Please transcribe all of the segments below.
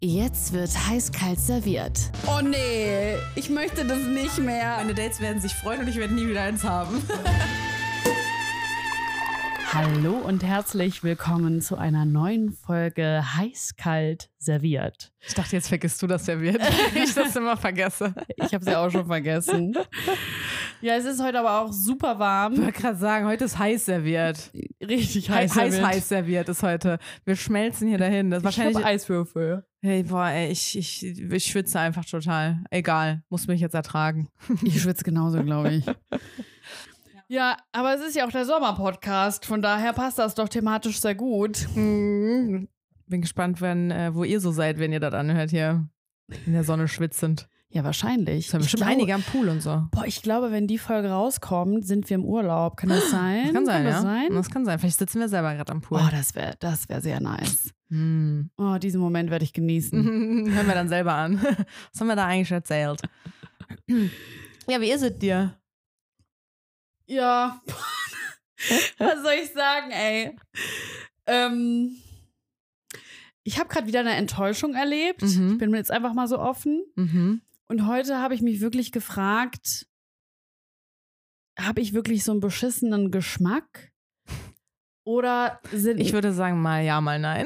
Jetzt wird heiß-kalt serviert. Oh nee, ich möchte das nicht mehr. Meine Dates werden sich freuen und ich werde nie wieder eins haben. Hallo und herzlich willkommen zu einer neuen Folge heiß-kalt serviert. Ich dachte, jetzt vergisst du das serviert. Ich das immer vergesse. Ich habe es ja auch schon vergessen. Ja, es ist heute aber auch super warm. Ich wollte gerade sagen, heute ist heiß serviert. Richtig heiß serviert. Heiß serviert ist heute. Wir schmelzen hier dahin. Das ist wahrscheinlich ich habe Eiswürfel. Hey, boah, ey, ich schwitze einfach total. Egal, muss mich jetzt ertragen. Ich schwitze genauso, glaube ich. Ja, aber es ist ja auch der Sommerpodcast, von daher passt das doch thematisch sehr gut. Bin gespannt, wo ihr so seid, wenn ihr das anhört hier in der Sonne schwitzend. Ja, wahrscheinlich. Es haben bestimmt einige am Pool und so. Boah, ich glaube, wenn die Folge rauskommt, sind wir im Urlaub. Kann das sein? Das kann sein, das sein? Das kann sein. Vielleicht sitzen wir selber gerade am Pool. Oh, das wär sehr nice. Oh, diesen Moment werde ich genießen. Hören wir dann selber an. Was haben wir da eigentlich erzählt? Ja, wie ist es dir? Ja, was soll ich sagen, ey? Ich habe gerade wieder eine Enttäuschung erlebt. Ich bin mir jetzt einfach mal so offen. Und heute habe ich mich wirklich gefragt, habe ich wirklich so einen beschissenen Geschmack? Oder sind... Ich würde sagen, mal ja, mal nein.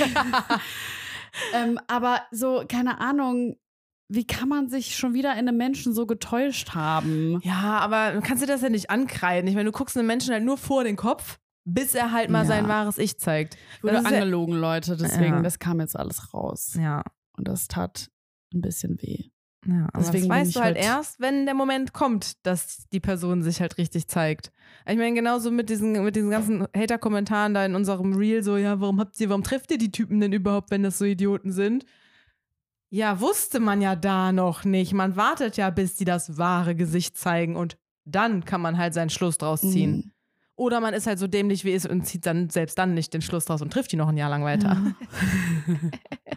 Aber so, keine Ahnung, wie kann man sich schon wieder in einem Menschen so getäuscht haben? Ja, aber kannst du das ja nicht ankreiden. Ich meine, du guckst einem Menschen halt nur vor den Kopf, bis er halt mal sein wahres Ich zeigt. Wurde angelogen, Leute, deswegen, das kam jetzt alles raus. Ja. Und das tat ein bisschen weh. Ja, aber deswegen das weißt du halt erst, wenn der Moment kommt, dass die Person sich halt richtig zeigt. Ich meine, genauso mit diesen ganzen Hater-Kommentaren da in unserem Reel, so, ja, warum trefft ihr die Typen denn überhaupt, wenn das so Idioten sind? Ja, wusste man ja da noch nicht. Man wartet ja, bis die das wahre Gesicht zeigen und dann kann man halt seinen Schluss draus ziehen. Oder man ist halt so dämlich wie ist und zieht dann selbst dann nicht den Schluss draus und trifft die noch ein Jahr lang weiter. Ja.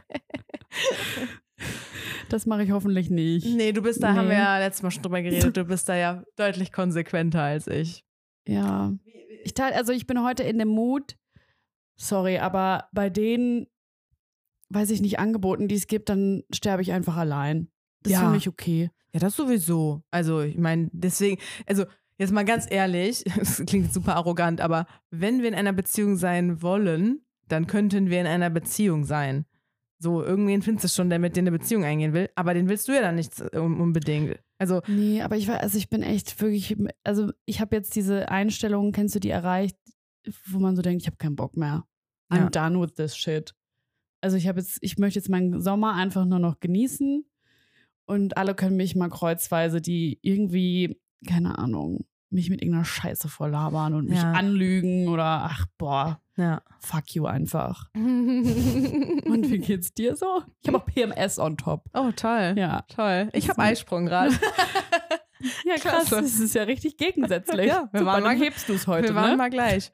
Das mache ich hoffentlich nicht. Nee, du bist da, haben wir ja letztes Mal schon drüber geredet, du bist da ja deutlich konsequenter als ich. Ja. Ich bin heute in dem Mut, sorry, aber bei denen, weiß ich nicht, Angeboten, die es gibt, dann sterbe ich einfach allein. Das ist für mich okay. Ja, das sowieso. Also, ich meine, deswegen, also jetzt mal ganz ehrlich, es klingt super arrogant, aber wenn wir in einer Beziehung sein wollen, dann könnten wir in einer Beziehung sein. So, irgendwen findest du schon, der mit dir eine Beziehung eingehen will, aber den willst du ja dann nicht unbedingt. Also, nee, aber ich bin echt wirklich, also ich habe jetzt diese Einstellung, kennst du die erreicht, wo man so denkt, ich habe keinen Bock mehr. I'm done with this shit. Also ich möchte jetzt meinen Sommer einfach nur noch genießen und alle können mich mal kreuzweise, die irgendwie, keine Ahnung, mich mit irgendeiner Scheiße volllabern und mich anlügen oder fuck you einfach. Und wie geht's dir so? Ich habe auch PMS on top. Oh, toll. Ja. Toll. Ich habe Eisprung gerade. Ja, krass. Das ist ja richtig gegensätzlich. Ja, dann hebst du es heute, wir waren mal gleich.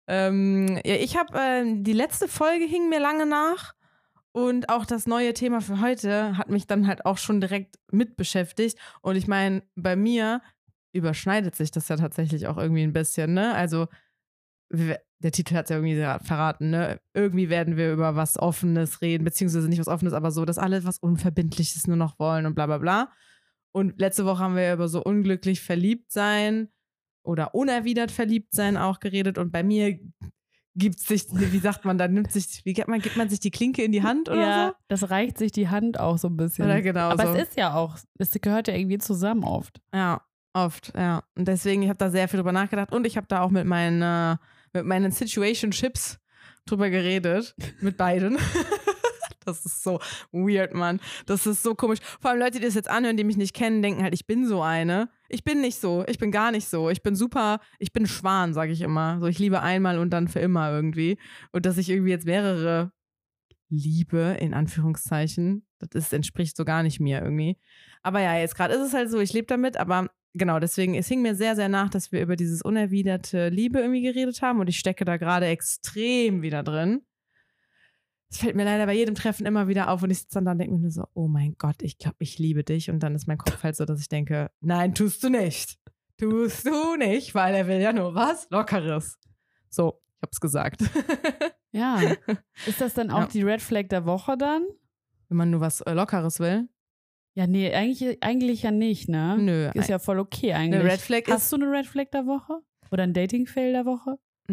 Ich habe, die letzte Folge hing mir lange nach und auch das neue Thema für heute hat mich dann halt auch schon direkt mit beschäftigt. Und ich meine, bei mir überschneidet sich das ja tatsächlich auch irgendwie ein bisschen, ne? Also, der Titel hat es ja irgendwie verraten, ne? Irgendwie werden wir über was Offenes reden, beziehungsweise nicht was Offenes, aber so, dass alle was Unverbindliches nur noch wollen und bla bla bla. Und letzte Woche haben wir ja über so unglücklich verliebt sein oder unerwidert verliebt sein auch geredet und bei mir gibt sich, wie sagt man, gibt man sich die Klinke in die Hand oder so? Das reicht sich die Hand auch so ein bisschen. Oder genau aber so. Es ist ja auch, es gehört ja irgendwie zusammen oft. Ja, oft, ja. Und deswegen, ich habe da sehr viel drüber nachgedacht und ich habe da auch mit meinen Situationships drüber geredet, mit beiden. Das ist so weird, Mann. Das ist so komisch. Vor allem Leute, die das jetzt anhören, die mich nicht kennen, denken halt, ich bin so eine. Ich bin nicht so. Ich bin gar nicht so. Ich bin Schwan, sage ich immer. So, ich liebe einmal und dann für immer irgendwie. Und dass ich irgendwie jetzt mehrere liebe, in Anführungszeichen, das entspricht so gar nicht mir irgendwie. Aber ja, jetzt gerade ist es halt so, ich lebe damit, aber genau, deswegen, es hing mir sehr, sehr nach, dass wir über dieses unerwiderte Liebe irgendwie geredet haben und ich stecke da gerade extrem wieder drin. Es fällt mir leider bei jedem Treffen immer wieder auf und ich sitze dann da und denke mir nur so, oh mein Gott, ich glaube, ich liebe dich. Und dann ist mein Kopf halt so, dass ich denke, nein, tust du nicht. Tust du nicht, weil er will ja nur was Lockeres. So, ich hab's gesagt. Ja. Ist das dann auch die Red Flag der Woche dann? Wenn man nur was Lockeres will. Ja, nee, eigentlich ja nicht, ne? Nö. Ist ja voll okay eigentlich. Eine Red Flag ist... Hast du eine Red Flag der Woche? Oder ein Dating-Fail der Woche?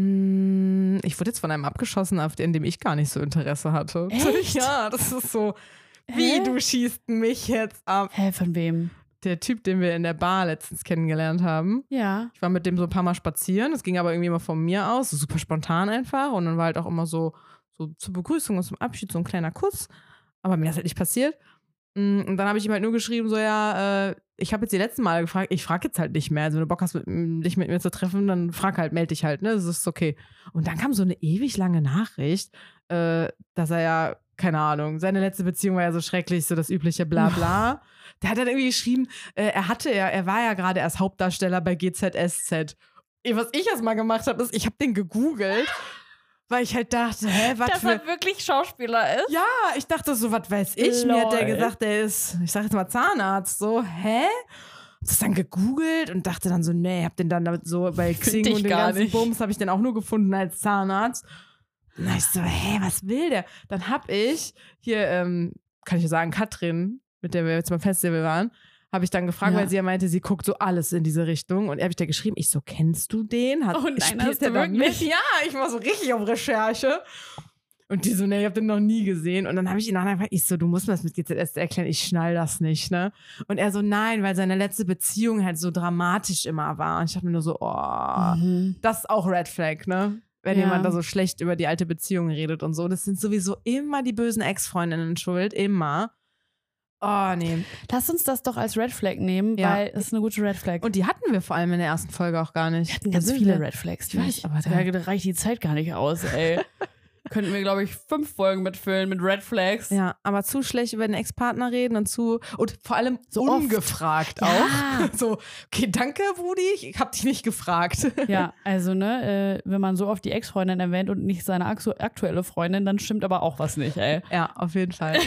Ich wurde jetzt von einem abgeschossen, in dem ich gar nicht so Interesse hatte. Echt? Ja, das ist so, wie du schießt mich jetzt ab. Hä, von wem? Der Typ, den wir in der Bar letztens kennengelernt haben. Ja. Ich war mit dem so ein paar Mal spazieren. Es ging aber irgendwie immer von mir aus, so super spontan einfach. Und dann war halt auch immer so zur Begrüßung und zum Abschied so ein kleiner Kuss. Aber mir ist halt nicht passiert. Und dann habe ich ihm halt nur geschrieben, so ich habe jetzt die letzten Male gefragt, ich frage jetzt halt nicht mehr. Also wenn du Bock hast, dich mit mir zu treffen, dann frag halt, melde dich halt, ne? Das ist okay. Und dann kam so eine ewig lange Nachricht, dass er ja, keine Ahnung, seine letzte Beziehung war ja so schrecklich, so das übliche Blabla. Der hat dann irgendwie geschrieben, er war ja gerade erst Hauptdarsteller bei GZSZ. Was ich erst mal gemacht habe, ist, ich habe den gegoogelt. Weil ich halt dachte, dass er wirklich Schauspieler ist? Ja, ich dachte so, was weiß ich? Lol. Mir hat der gesagt, der ist, ich sag jetzt mal Zahnarzt. So, das dann gegoogelt und dachte dann so, nee, hab den dann so bei Xing und den ganzen Bums habe ich den auch nur gefunden als Zahnarzt. Und dann ich so, was will der? Dann hab ich hier, kann ich ja sagen, Katrin, mit der wir jetzt beim Festival waren, habe ich dann gefragt, weil sie ja meinte, sie guckt so alles in diese Richtung. Und er habe ich da geschrieben, ich so, kennst du den? Oh nein, hast du wirklich? Ja, ich war so richtig auf Recherche. Und die so, nee, ich habe den noch nie gesehen. Und dann habe ich ihn nachher gefragt, ich so, du musst mir das mit GZSZ erklären, ich schnall das nicht, ne? Und er so, nein, weil seine letzte Beziehung halt so dramatisch immer war. Und ich dachte mir nur so, das ist auch Red Flag, ne? Wenn jemand da so schlecht über die alte Beziehung redet und so. Das sind sowieso immer die bösen Ex-Freundinnen schuld, immer. Oh, nee. Lass uns das doch als Red Flag nehmen, weil es ist eine gute Red Flag. Und die hatten wir vor allem in der ersten Folge auch gar nicht. Wir hatten ganz viele Red Flags. Ich weiß, aber da reicht die Zeit gar nicht aus, ey. Könnten wir, glaube ich, 5 Folgen mitfüllen mit Red Flags. Ja, aber zu schlecht über den Ex-Partner reden und vor allem so ungefragt oft. auch. Ja. So, okay, danke, Brudi, ich hab dich nicht gefragt. Ja, also ne, wenn man so oft die Ex-Freundin erwähnt und nicht seine aktuelle Freundin, dann stimmt aber auch was nicht, ey. Ja, auf jeden Fall.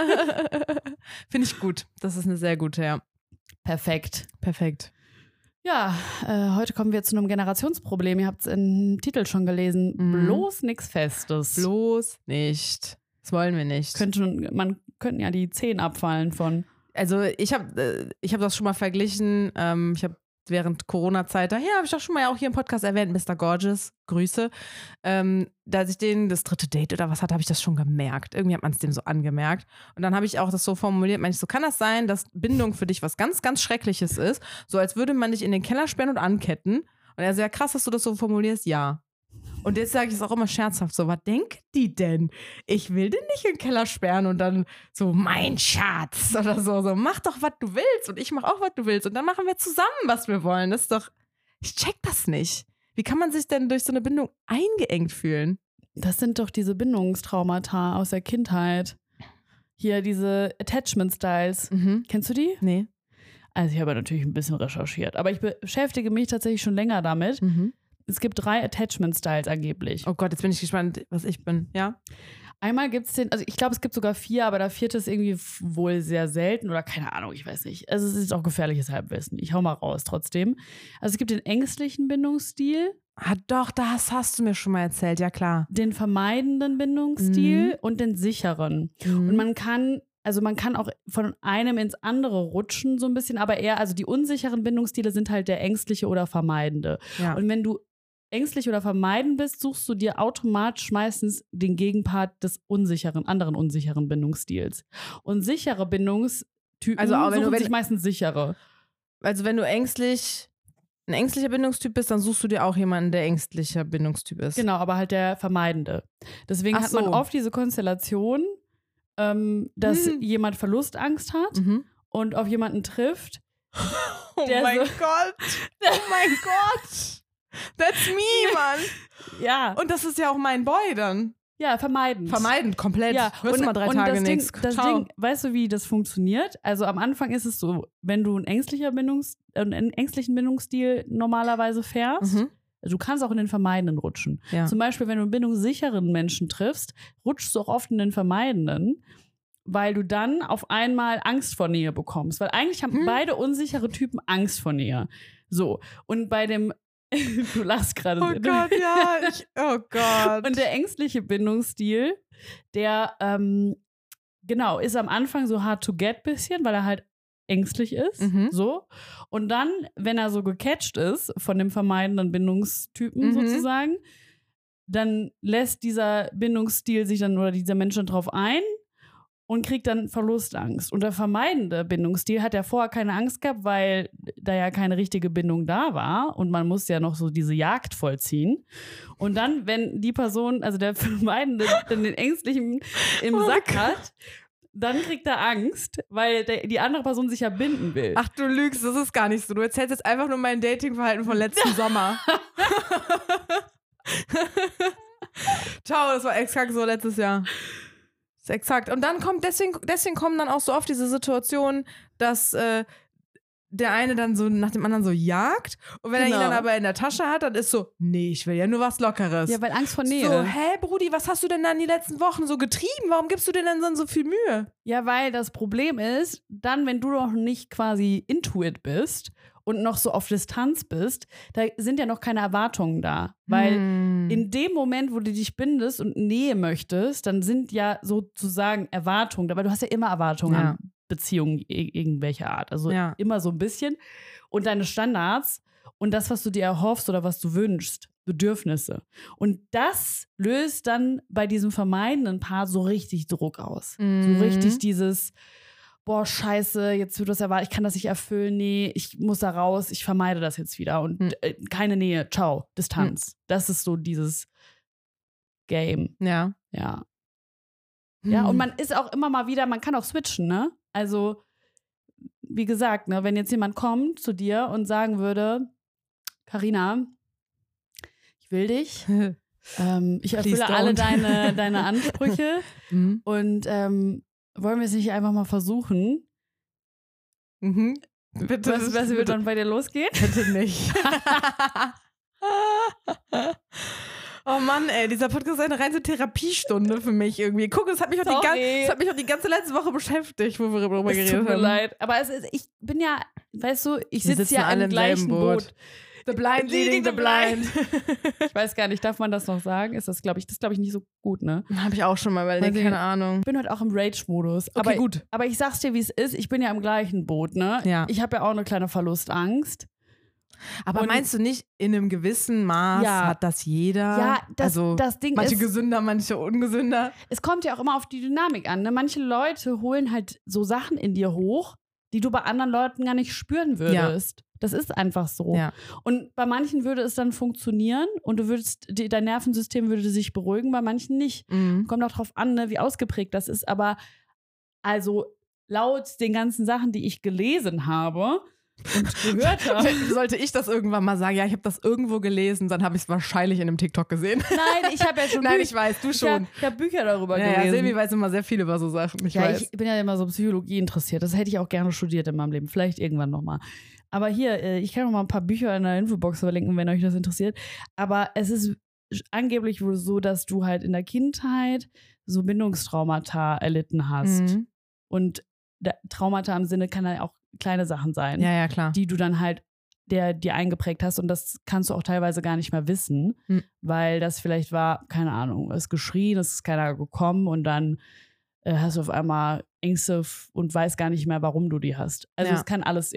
Finde ich gut. Das ist eine sehr gute, ja. Perfekt. Ja, heute kommen wir zu einem Generationsproblem. Ihr habt es im Titel schon gelesen. Bloß nichts Festes. Bloß nicht. Das wollen wir nicht. Man könnten ja die 10 abfallen von. Also ich hab das schon mal verglichen. Ich habe während Corona-Zeit, daher habe ich auch schon mal auch hier im Podcast erwähnt, Mr. Gorgeous, Grüße. Als ich das 3. Date oder was hatte, habe ich das schon gemerkt. Irgendwie hat man es dem so angemerkt. Und dann habe ich auch das so formuliert, meinte ich so, kann das sein, dass Bindung für dich was ganz, ganz Schreckliches ist? So als würde man dich in den Keller sperren und anketten. Und er so, ja krass, dass du das so formulierst, ja. Und jetzt sage ich es auch immer scherzhaft so, was denken die denn? Ich will den nicht in den Keller sperren und dann so, mein Schatz oder so, mach doch, was du willst und ich mach auch, was du willst und dann machen wir zusammen, was wir wollen. Das ist doch, ich check das nicht. Wie kann man sich denn durch so eine Bindung eingeengt fühlen? Das sind doch diese Bindungstraumata aus der Kindheit. Hier diese Attachment-Styles. Kennst du die? Nee. Also ich habe natürlich ein bisschen recherchiert, aber ich beschäftige mich tatsächlich schon länger damit. Es gibt 3 Attachment-Styles angeblich. Oh Gott, jetzt bin ich gespannt, was ich bin, ja? Einmal gibt es also ich glaube, es gibt sogar 4, aber der 4. ist irgendwie wohl sehr selten oder keine Ahnung, ich weiß nicht. Also es ist auch gefährliches Halbwissen. Ich hau mal raus trotzdem. Also es gibt den ängstlichen Bindungsstil. Ah doch, das hast du mir schon mal erzählt, ja klar. Den vermeidenden Bindungsstil und den sicheren. Und man kann auch von einem ins andere rutschen so ein bisschen, aber eher, also die unsicheren Bindungsstile sind halt der ängstliche oder vermeidende. Ja. Und wenn du ängstlich oder vermeiden bist, suchst du dir automatisch meistens den Gegenpart des anderen unsicheren Bindungsstils. Und sichere Bindungstypen suchen sich meistens sichere. Also wenn du ein ängstlicher Bindungstyp bist, dann suchst du dir auch jemanden, der ängstlicher Bindungstyp ist. Genau, aber halt der vermeidende. Deswegen hat man oft diese Konstellation, dass jemand Verlustangst hat und auf jemanden trifft. Oh mein Gott! That's me, Mann! Ja. Und das ist ja auch mein Boy dann. Ja, vermeidend. Vermeidend, komplett. Ja. Hörst du mal 3 Tage nichts. Das Ding, weißt du, wie das funktioniert? Also am Anfang ist es so, wenn du einen ängstlichen Bindungsstil normalerweise fährst, also du kannst auch in den vermeidenden rutschen. Ja. Zum Beispiel, wenn du einen bindungssicheren Menschen triffst, rutschst du auch oft in den vermeidenden, weil du dann auf einmal Angst vor Nähe bekommst. Weil eigentlich haben beide unsichere Typen Angst vor Nähe. So. Und bei dem du lachst gerade. Oh Gott, ja. Oh Gott. Und der ängstliche Bindungsstil, der genau, ist am Anfang so hard to get bisschen, weil er halt ängstlich ist, so. Und dann, wenn er so gecatcht ist von dem vermeidenden Bindungstypen sozusagen, dann lässt dieser Bindungsstil sich dann oder dieser Mensch dann drauf ein und kriegt dann Verlustangst. Und der vermeidende Bindungsstil hat ja vorher keine Angst gehabt, weil da ja keine richtige Bindung da war und man muss ja noch so diese Jagd vollziehen. Und dann, wenn die Person, also der Vermeidende, dann den Ängstlichen im Sack hat, dann kriegt er Angst, weil die andere Person sich ja binden will. Ach, du lügst, das ist gar nicht so. Du erzählst jetzt einfach nur mein Datingverhalten von letzten Sommer. Ciao, das war exakt so letztes Jahr. Das ist exakt. Und dann kommt, deswegen kommen dann auch so oft diese Situationen, dass der eine dann so nach dem anderen so jagt und wenn er ihn dann aber in der Tasche hat, dann ist so, nee, ich will ja nur was Lockeres. Ja, weil Angst vor Nähe. So, hä, Brudi, was hast du denn dann die letzten Wochen so getrieben? Warum gibst du dir denn dann so viel Mühe? Ja, weil das Problem ist, dann, wenn du noch nicht quasi into it bist und noch so auf Distanz bist, da sind ja noch keine Erwartungen da. Weil in dem Moment, wo du dich bindest und Nähe möchtest, dann sind ja sozusagen Erwartungen da, weil du hast ja immer Erwartungen an Beziehungen irgendwelcher Art. Also immer so ein bisschen. Und deine Standards und das, was du dir erhoffst oder was du wünschst, Bedürfnisse. Und das löst dann bei diesem vermeidenden Paar so richtig Druck aus. So richtig dieses, boah, scheiße, jetzt wird das erwartet, ich kann das nicht erfüllen, nee, ich muss da raus, ich vermeide das jetzt wieder. Und keine Nähe, ciao, Distanz. Das ist so dieses Game. Ja. Ja. Ja, und man ist auch immer mal wieder, man kann auch switchen, ne? Also, wie gesagt, ne, wenn jetzt jemand kommt zu dir und sagen würde, Carina, ich will dich, ich erfülle alle deine Ansprüche und wollen wir es nicht einfach mal versuchen? Bitte. Was wird dann bei dir losgehen? Bitte nicht. Oh Mann, ey, dieser Podcast ist eine reine Therapiestunde für mich irgendwie. Guck, das hat mich auch die ganze letzte Woche beschäftigt, wo wir darüber geredet haben. Tut mir leid. Aber ich bin ja, weißt du, ich sitze ja im gleichen Boot. The blind leading the blind. Ich weiß gar nicht, darf man das noch sagen? Ist das, glaube ich, nicht so gut, ne? Habe ich auch schon mal überlegt, keine Ahnung. Ich bin heute auch im Rage-Modus. Okay, gut. Aber ich sag's dir, wie es ist. Ich bin ja im gleichen Boot, ne? Ja. Ich habe ja auch eine kleine Verlustangst. Aber meinst du nicht, in einem gewissen Maß hat das jeder? Ja, das Ding manche ist, gesünder, manche ungesünder. Es kommt ja auch immer auf die Dynamik an. Ne? Manche Leute holen halt so Sachen in dir hoch, die du bei anderen Leuten gar nicht spüren würdest. Ja. Das ist einfach so. Ja. Und bei manchen würde es dann funktionieren und dein Nervensystem würde sich beruhigen, bei manchen nicht. Kommt auch drauf an, ne, wie ausgeprägt das ist. Aber also laut den ganzen Sachen, die ich gelesen habe und gehört habe. Sollte ich das irgendwann mal sagen, ja, ich habe das irgendwo gelesen, dann habe ich es wahrscheinlich in einem TikTok gesehen. Nein, ich habe ja schon Nein, ich weiß, du schon. Ich habe Bücher darüber gelesen. Ja, Silvi weiß immer sehr viel über so Sachen. Ich bin ja immer so Psychologie interessiert. Das hätte ich auch gerne studiert in meinem Leben. Vielleicht irgendwann nochmal. Aber hier, ich kann noch mal ein paar Bücher in der Infobox verlinken, wenn euch das interessiert. Aber es ist angeblich wohl so, dass du halt in der Kindheit so Bindungstraumata erlitten hast. Und Traumata im Sinne kann ja auch kleine Sachen sein, ja, klar, die du dann halt dir eingeprägt hast und das kannst du auch teilweise gar nicht mehr wissen, weil das vielleicht war, keine Ahnung, es ist geschrien, es ist keiner gekommen und dann hast du auf einmal Ängste und weißt gar nicht mehr, warum du die hast. Also es kann alles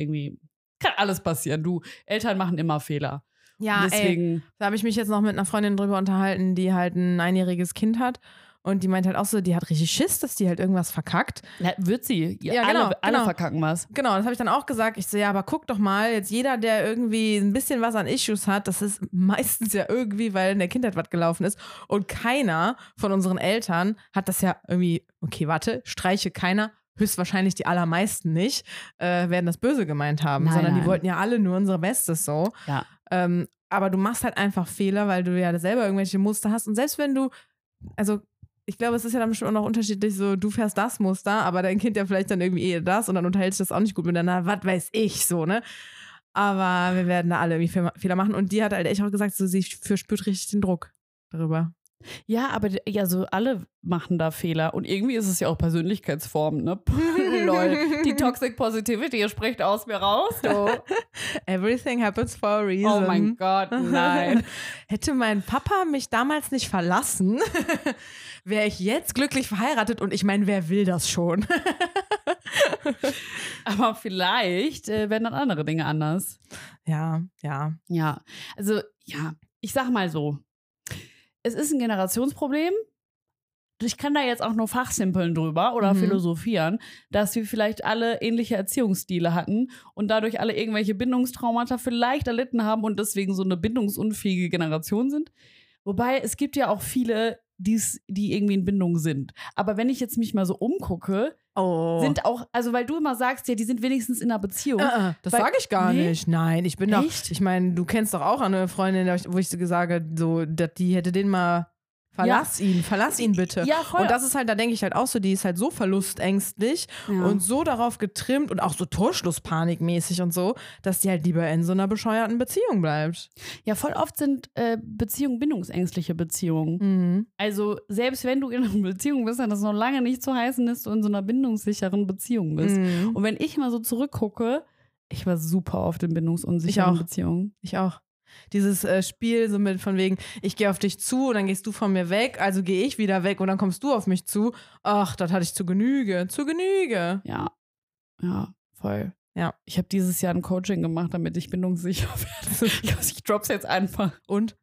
passieren. Eltern machen immer Fehler. Ja, deswegen, da habe ich mich jetzt noch mit einer Freundin drüber unterhalten, die halt ein 9-jähriges Kind hat. Und die meint halt auch so, die hat richtig Schiss, dass die halt irgendwas verkackt. Ja, wird sie. Ja, alle verkacken was. Genau, das habe ich dann auch gesagt. Ich so, ja, aber guck doch mal, jetzt jeder, der irgendwie ein bisschen was an Issues hat, das ist meistens ja irgendwie, weil in der Kindheit was gelaufen ist. Und keiner von unseren Eltern hat das ja irgendwie, okay, warte, streiche keiner, höchstwahrscheinlich die allermeisten nicht, werden das böse gemeint haben, sondern die wollten ja alle nur unser Bestes so. Ja. Aber du machst halt einfach Fehler, weil du ja selber irgendwelche Muster hast. Und selbst wenn du, also ich glaube, es ist ja dann schon auch noch unterschiedlich, so du fährst das Muster, aber dein Kind ja vielleicht dann irgendwie das und dann unterhält sich das auch nicht gut miteinander, was weiß ich, so, ne? Aber wir werden da alle irgendwie Fehler machen und die hat halt echt auch gesagt, so, sie verspürt richtig den Druck darüber. Ja, aber ja, so alle machen da Fehler und irgendwie ist es ja auch Persönlichkeitsformen, ne? Lol, die Toxic Positivity, ihr sprecht aus mir raus, so. Everything happens for a reason. Oh mein Gott, nein. Hätte mein Papa mich damals nicht verlassen, wäre ich jetzt glücklich verheiratet und ich meine, wer will das schon? Aber vielleicht werden dann andere Dinge anders. Ja. Ja, also ja, ich sag mal so, es ist ein Generationsproblem. Ich kann da jetzt auch nur fachsimpeln drüber oder philosophieren, dass wir vielleicht alle ähnliche Erziehungsstile hatten und dadurch alle irgendwelche Bindungstraumata vielleicht erlitten haben und deswegen so eine bindungsunfähige Generation sind. Wobei es gibt ja auch viele, die irgendwie in Bindung sind. Aber wenn ich jetzt mich mal so umgucke, sind auch, also weil du immer sagst, ja, die sind wenigstens in einer Beziehung. Das sage ich gar nicht. Nein, ich bin doch, ich meine, du kennst doch auch eine Freundin, wo ich sage, so, die hätte den mal verlass ihn bitte. Ja, voll. Und das ist halt, da denke ich halt auch so, die ist halt so verlustängstlich und so darauf getrimmt und auch so Torschlusspanikmäßig und so, dass die halt lieber in so einer bescheuerten Beziehung bleibt. Ja, voll oft sind Beziehungen bindungsängstliche Beziehungen. Also selbst wenn du in einer Beziehung bist, dann ist noch lange nicht zu heißen, dass du in so einer bindungssicheren Beziehung bist. Und wenn ich mal so zurückgucke, ich war super oft in bindungsunsicheren Beziehungen. Ich auch. Dieses Spiel so mit von wegen, ich gehe auf dich zu und dann gehst du von mir weg, also gehe ich wieder weg und dann kommst du auf mich zu. Ach, das hatte ich zu Genüge. Ja, voll. Ja. Ich habe dieses Jahr ein Coaching gemacht, damit ich bindungssicher werde. Ich drop's jetzt einfach. Und?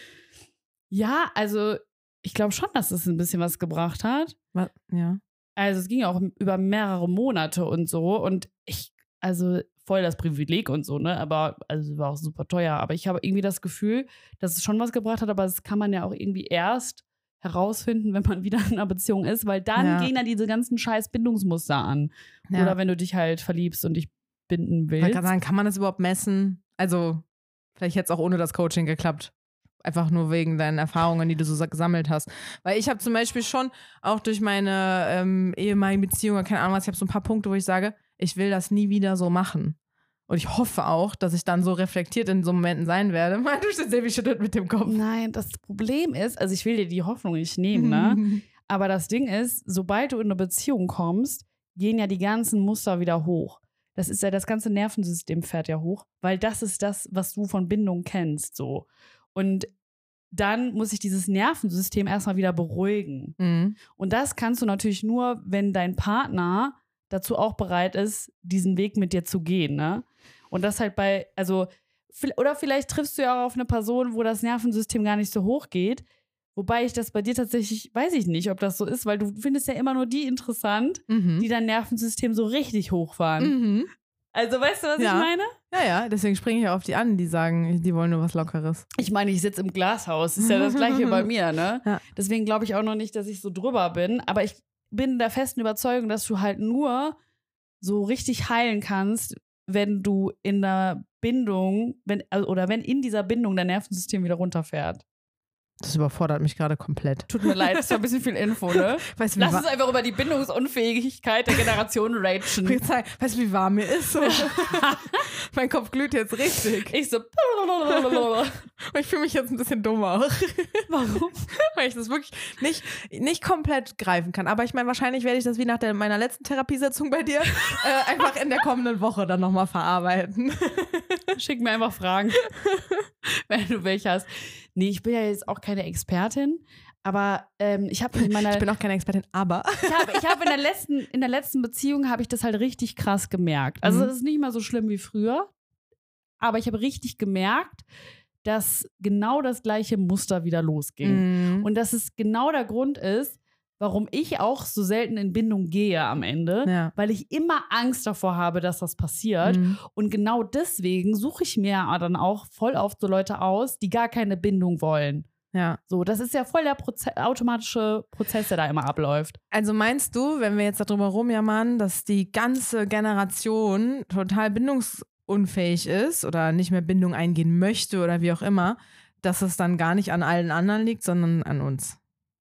Ja, also ich glaube schon, dass es ein bisschen was gebracht hat. Ja. Also es ging ja auch über mehrere Monate und so und also voll das Privileg und so, ne? Aber also war auch super teuer. Aber ich habe irgendwie das Gefühl, dass es schon was gebracht hat, aber das kann man ja auch irgendwie erst herausfinden, wenn man wieder in einer Beziehung ist, weil dann gehen ja diese ganzen scheiß Bindungsmuster an. Ja. Oder wenn du dich halt verliebst und dich binden willst. Kann man das überhaupt messen? Also, vielleicht hätte es auch ohne das Coaching geklappt. Einfach nur wegen deinen Erfahrungen, die du so gesammelt hast. Weil ich habe zum Beispiel schon auch durch meine ehemalige Beziehung, keine Ahnung was, ich habe so ein paar Punkte, wo ich sage, ich will das nie wieder so machen. Und ich hoffe auch, dass ich dann so reflektiert in so Momenten sein werde. Du Sebi schüttelt mit dem Kopf. Nein, das Problem ist, also ich will dir die Hoffnung nicht nehmen, ne? Aber das Ding ist, sobald du in eine Beziehung kommst, gehen ja die ganzen Muster wieder hoch. Das ist ja, das ganze Nervensystem fährt ja hoch, weil das ist das, was du von Bindung kennst, so. Und dann muss sich dieses Nervensystem erstmal wieder beruhigen. Und das kannst du natürlich nur, wenn dein Partner dazu auch bereit ist, diesen Weg mit dir zu gehen, ne? Und das halt oder vielleicht triffst du ja auch auf eine Person, wo das Nervensystem gar nicht so hoch geht, wobei ich das bei dir tatsächlich, weiß ich nicht, ob das so ist, weil du findest ja immer nur die interessant, die dein Nervensystem so richtig hochfahren. Also weißt du, was ich meine? Ja, deswegen springe ich ja auf die an, die sagen, die wollen nur was Lockeres. Ich meine, ich sitze im Glashaus, ist ja das Gleiche bei mir, ne? Ja. Deswegen glaube ich auch noch nicht, dass ich so drüber bin, aber ich bin der festen Überzeugung, dass du halt nur so richtig heilen kannst, wenn du in der Bindung, wenn in dieser Bindung dein Nervensystem wieder runterfährt. Das überfordert mich gerade komplett. Tut mir leid, das war ein bisschen viel Info, ne? Lass uns einfach über die Bindungsunfähigkeit der Generation ragen. Weißt du, wie warm mir ist? So. Mein Kopf glüht jetzt richtig. Ich so. Und ich fühle mich jetzt ein bisschen dumm auch. Warum? Weil ich das wirklich nicht komplett greifen kann. Aber ich meine, wahrscheinlich werde ich das wie nach meiner letzten Therapiesitzung bei dir einfach in der kommenden Woche dann nochmal verarbeiten. Schick mir einfach Fragen, wenn du welche hast. Nee, ich bin ja jetzt auch keine Expertin, aber ich bin auch keine Expertin, aber ich habe in der letzten Beziehung habe ich das halt richtig krass gemerkt. Also es ist nicht mehr so schlimm wie früher, aber ich habe richtig gemerkt, dass genau das gleiche Muster wieder losging. Und dass es genau der Grund ist, warum ich auch so selten in Bindung gehe am Ende, weil ich immer Angst davor habe, dass das passiert. Und genau deswegen suche ich mir dann auch voll oft so Leute aus, die gar keine Bindung wollen. Ja. So, das ist ja voll der automatische Prozess, der da immer abläuft. Also meinst du, wenn wir jetzt darüber rumjammern, dass die ganze Generation total bindungsunfähig ist oder nicht mehr Bindung eingehen möchte oder wie auch immer, dass es dann gar nicht an allen anderen liegt, sondern an uns?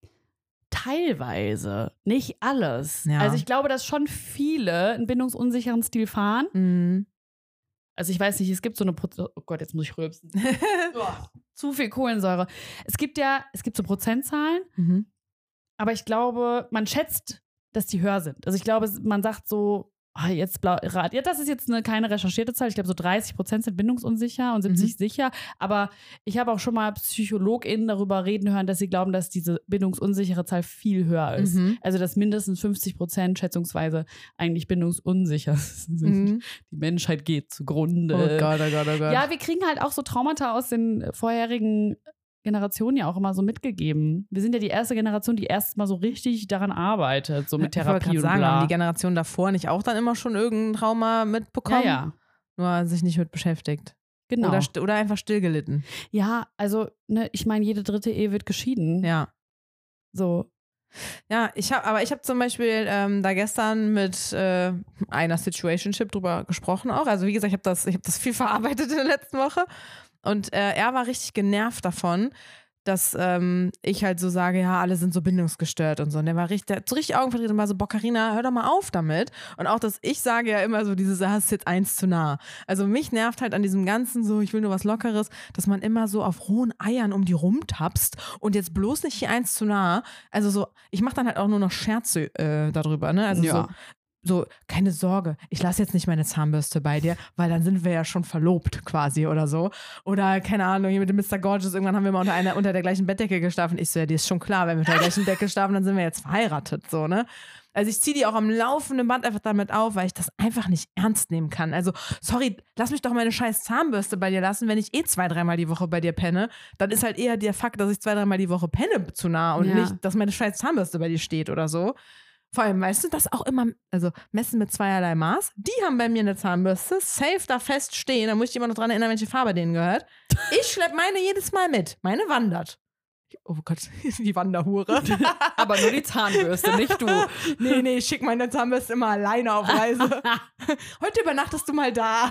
Teilweise, nicht alles. Ja. Also ich glaube, dass schon viele einen bindungsunsicheren Stil fahren. Also ich weiß nicht, es gibt so eine oh Gott, jetzt muss ich rülpsen. Zu viel Kohlensäure. Es gibt so Prozentzahlen, aber ich glaube, man schätzt, dass die höher sind. Also ich glaube, man sagt so jetzt ja, das ist jetzt keine recherchierte Zahl. Ich glaube, so 30% sind bindungsunsicher und 70 sicher. Aber ich habe auch schon mal PsychologInnen darüber reden hören, dass sie glauben, dass diese bindungsunsichere Zahl viel höher ist. Also, dass mindestens 50% schätzungsweise eigentlich bindungsunsicher sind. Die Menschheit geht zugrunde. Oh Gott, oh Gott, oh Gott. Ja, wir kriegen halt auch so Traumata aus den vorherigen Generation ja auch immer so mitgegeben. Wir sind ja die erste Generation, die erst mal so richtig daran arbeitet, so mit Therapie und sagen, bla. haben die Generation davor nicht auch dann immer schon irgendein Trauma mitbekommen? Ja. Nur sich nicht mit beschäftigt. Genau. Oder einfach stillgelitten. Ja, also, ne, ich meine, jede dritte Ehe wird geschieden. Ja. So. Ja, ich habe zum Beispiel da gestern mit einer Situationship drüber gesprochen auch. Also wie gesagt, ich habe das viel verarbeitet in der letzten Woche. Und er war richtig genervt davon, dass ich halt so sage, ja, alle sind so bindungsgestört und so. Und der hat so richtig Augen verdreht und war so, boah, Carina, hör doch mal auf damit. Und auch, dass ich sage ja immer so dieses, das ist jetzt eins zu nah. Also mich nervt halt an diesem Ganzen so, ich will nur was Lockeres, dass man immer so auf rohen Eiern um die rumtapst und jetzt bloß nicht hier eins zu nah. Also so, ich mache dann halt auch nur noch Scherze darüber, ne? Also ja. So, keine Sorge, ich lasse jetzt nicht meine Zahnbürste bei dir, weil dann sind wir ja schon verlobt quasi oder so. Oder, keine Ahnung, hier mit dem Mr. Gorgeous, irgendwann haben wir mal unter der gleichen Bettdecke geschlafen. Ich so, ja, dir ist schon klar, wenn wir unter der gleichen Decke schlafen, dann sind wir jetzt verheiratet, so, ne? Also ich ziehe die auch am laufenden Band einfach damit auf, weil ich das einfach nicht ernst nehmen kann. Also, sorry, lass mich doch meine scheiß Zahnbürste bei dir lassen, wenn ich 2-3 Mal die Woche bei dir penne, dann ist halt eher der Fakt, dass ich 2-3 Mal die Woche penne zu nah und nicht, dass meine scheiß Zahnbürste bei dir steht oder so. Vor allem, weißt du, das auch immer, also messen mit zweierlei Maß. Die haben bei mir eine Zahnbürste, safe da fest stehen. Da muss ich immer noch dran erinnern, welche Farbe denen gehört. Ich schleppe meine jedes Mal mit. Meine wandert. Oh Gott, die Wanderhure. Aber nur die Zahnbürste, nicht du. Nee, ich schicke meine Zahnbürste immer alleine auf Reise. Heute übernachtest du mal da.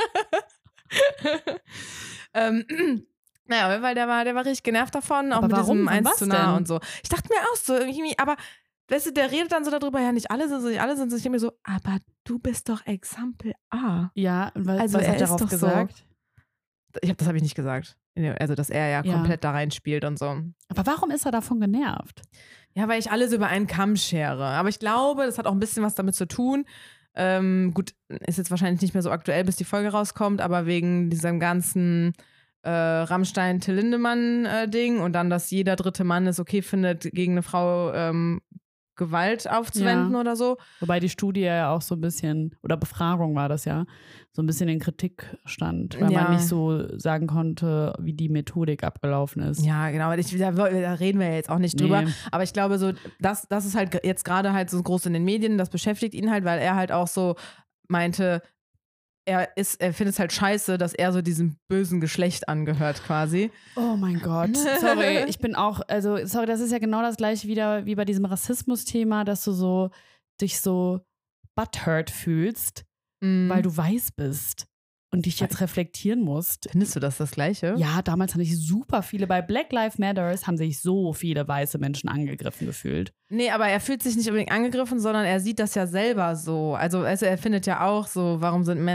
Naja, weil der war richtig genervt davon, auch aber mit warum? diesem 1 zu nah denn? und so. Ich dachte mir auch so, irgendwie, aber weißt du, der redet dann so darüber, ja, nicht alle sind so. Ich denke mir so, aber du bist doch Exempel A. Ja, und was Also hat er darauf gesagt? So, das habe ich nicht gesagt. Also, dass er ja komplett da reinspielt und so. Aber warum ist er davon genervt? Ja, weil ich alles über einen Kamm schere. Aber ich glaube, das hat auch ein bisschen was damit zu tun. Gut, ist jetzt wahrscheinlich nicht mehr so aktuell, bis die Folge rauskommt, aber wegen diesem ganzen Rammstein-Till Lindemann-Ding und dann, dass jeder dritte Mann es okay findet, gegen eine Frau Gewalt aufzuwenden oder so. Wobei die Studie ja auch so ein bisschen, oder Befragung war das ja, so ein bisschen in Kritik stand, weil man nicht so sagen konnte, wie die Methodik abgelaufen ist. Ja, genau, da reden wir ja jetzt auch nicht drüber. Nee. Aber ich glaube so, das ist halt jetzt gerade halt so groß in den Medien, das beschäftigt ihn halt, weil er halt auch so meinte, er findet es halt scheiße, dass er so diesem bösen Geschlecht angehört quasi. Oh mein Gott. Sorry, ich bin auch, das ist ja genau das gleiche wieder wie bei diesem Rassismus-Thema, dass du dich so butthurt fühlst, weil du weiß bist und dich jetzt reflektieren musst. Findest du das Gleiche? Ja, damals haben sich super viele, bei Black Lives Matters haben sich so viele weiße Menschen angegriffen gefühlt. Nee, aber er fühlt sich nicht unbedingt angegriffen, sondern er sieht das ja selber so. Also er findet ja auch so, warum sind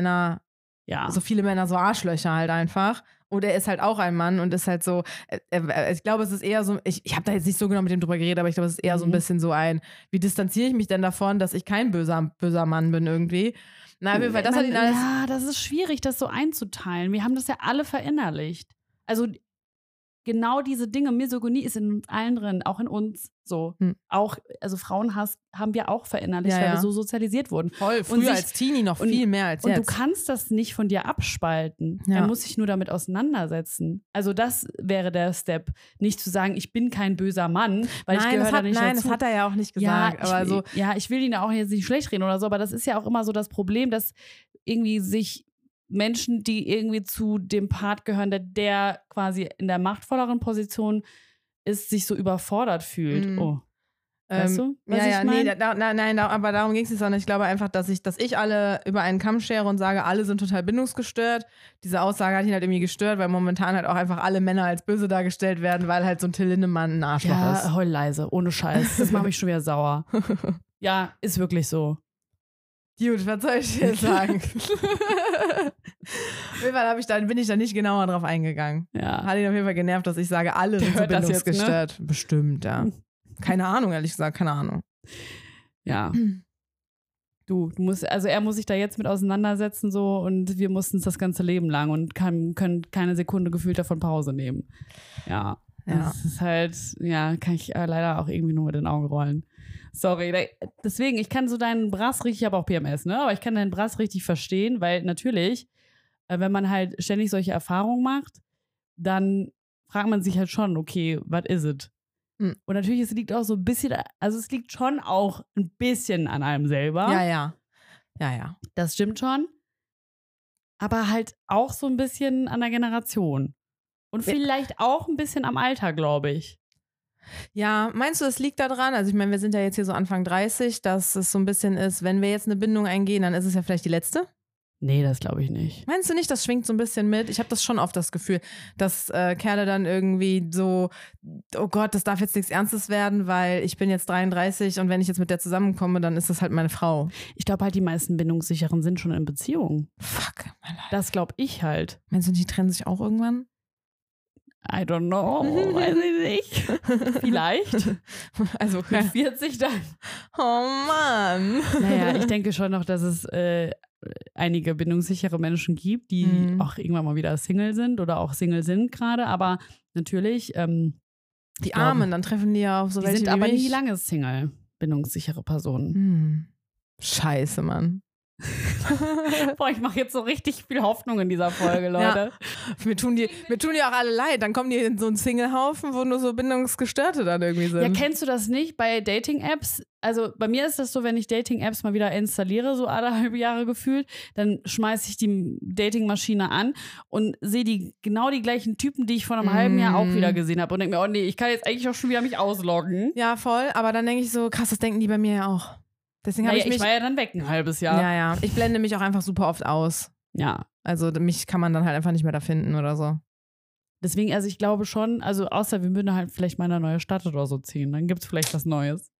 so viele Männer so Arschlöcher halt einfach. Und er ist halt auch ein Mann und ist halt so, ich glaube, es ist eher so, ich habe da jetzt nicht so genau mit dem drüber geredet, aber ich glaube, es ist eher so ein bisschen so wie distanziere ich mich denn davon, dass ich kein böser Mann bin irgendwie. Na, auf jeden Fall, das hat ihn alles. Ja, das ist schwierig, das so einzuteilen. Wir haben das ja alle verinnerlicht. Also genau diese Dinge, Misogynie ist in uns allen drin, auch in uns so. Auch, also Frauenhass haben wir auch verinnerlicht, weil wir so sozialisiert wurden. Voll, früher als Teenie noch viel mehr als jetzt. Und du kannst das nicht von dir abspalten. Er muss sich nur damit auseinandersetzen. Also das wäre der Step. Nicht zu sagen, ich bin kein böser Mann, weil ich gehöre da nicht dazu. Nein, das hat er ja auch nicht gesagt. Ich will ihn auch jetzt nicht schlecht reden oder so, aber das ist ja auch immer so das Problem, dass irgendwie sich Menschen, die irgendwie zu dem Part gehören, der quasi in der machtvolleren Position ist, sich so überfordert fühlt. Oh. Weißt du, was ich meine? Nein, aber darum ging es nicht, sondern ich glaube einfach, dass ich alle über einen Kamm schere und sage, alle sind total bindungsgestört. Diese Aussage hat ihn halt irgendwie gestört, weil momentan halt auch einfach alle Männer als böse dargestellt werden, weil halt so ein Till Lindemann ein Arschloch ist. Ja, heul leise, ohne Scheiß. Das macht mich schon wieder sauer. Ja, ist wirklich so. Gut, was soll ich dir sagen? Auf jeden Fall bin ich da nicht genauer drauf eingegangen. Ja. Hat ihn auf jeden Fall genervt, dass ich sage, alle sind so bindungsgestört. Jetzt, ne? Bestimmt, ja. Keine Ahnung, ehrlich gesagt, keine Ahnung. Ja. Du musst, also er muss sich da jetzt mit auseinandersetzen so und wir mussten es das ganze Leben lang und können keine Sekunde gefühlt davon Pause nehmen. Ja. Das ist halt, kann ich leider auch irgendwie nur mit den Augen rollen. Sorry. Deswegen, ich kann so deinen Brass richtig, ich habe auch PMS, ne? Aber ich kann deinen Brass richtig verstehen, weil natürlich, wenn man halt ständig solche Erfahrungen macht, dann fragt man sich halt schon, okay, was is it? Und natürlich, es liegt auch so ein bisschen, also es liegt schon auch ein bisschen an einem selber. Ja. Das stimmt schon. Aber halt auch so ein bisschen an der Generation. Und vielleicht auch ein bisschen am Alter, glaube ich. Ja, meinst du, es liegt da dran? Also ich meine, wir sind ja jetzt hier so Anfang 30, dass es so ein bisschen ist, wenn wir jetzt eine Bindung eingehen, dann ist es ja vielleicht die letzte? Nee, das glaube ich nicht. Meinst du nicht, das schwingt so ein bisschen mit? Ich habe das schon oft das Gefühl, dass Kerle dann irgendwie so, oh Gott, das darf jetzt nichts Ernstes werden, weil ich bin jetzt 33 und wenn ich jetzt mit der zusammenkomme, dann ist das halt meine Frau. Ich glaube halt, die meisten Bindungssicheren sind schon in Beziehungen. Fuck, mein Leid. Das glaube ich halt. Meinst du, die trennen sich auch irgendwann? I don't know, weiß ich nicht. Vielleicht. Also mit 40 dann. Oh Mann. Naja, ich denke schon noch, dass es einige bindungssichere Menschen gibt, die auch irgendwann mal wieder Single sind oder auch Single sind gerade. Aber natürlich die Armen, dann treffen die ja auf so welche sind wie aber mich. nie lange Single, bindungssichere Personen. Scheiße, Mann. Boah, ich mache jetzt so richtig viel Hoffnung in dieser Folge, Leute. Ja. Mir tun die auch alle leid. Dann kommen die in so einen Single-Haufen, wo nur so Bindungsgestörte dann irgendwie sind. Ja, kennst du das nicht bei Dating-Apps? Also bei mir ist das so, wenn ich Dating-Apps mal wieder installiere, so alle halbe Jahre gefühlt, dann schmeiße ich die Dating-Maschine an und sehe genau die gleichen Typen, die ich vor einem halben Jahr auch wieder gesehen habe und denke mir, oh nee, ich kann jetzt eigentlich auch schon wieder mich ausloggen. Ja, voll. Aber dann denke ich so, krass, das denken die bei mir ja auch. Deswegen ich war ja dann weg ein halbes Jahr. Ja. Ich blende mich auch einfach super oft aus. Ja. Also mich kann man dann halt einfach nicht mehr da finden oder so. Deswegen, also ich glaube schon, also außer wir würden halt vielleicht mal in eine neue Stadt oder so ziehen, dann gibt es vielleicht was Neues.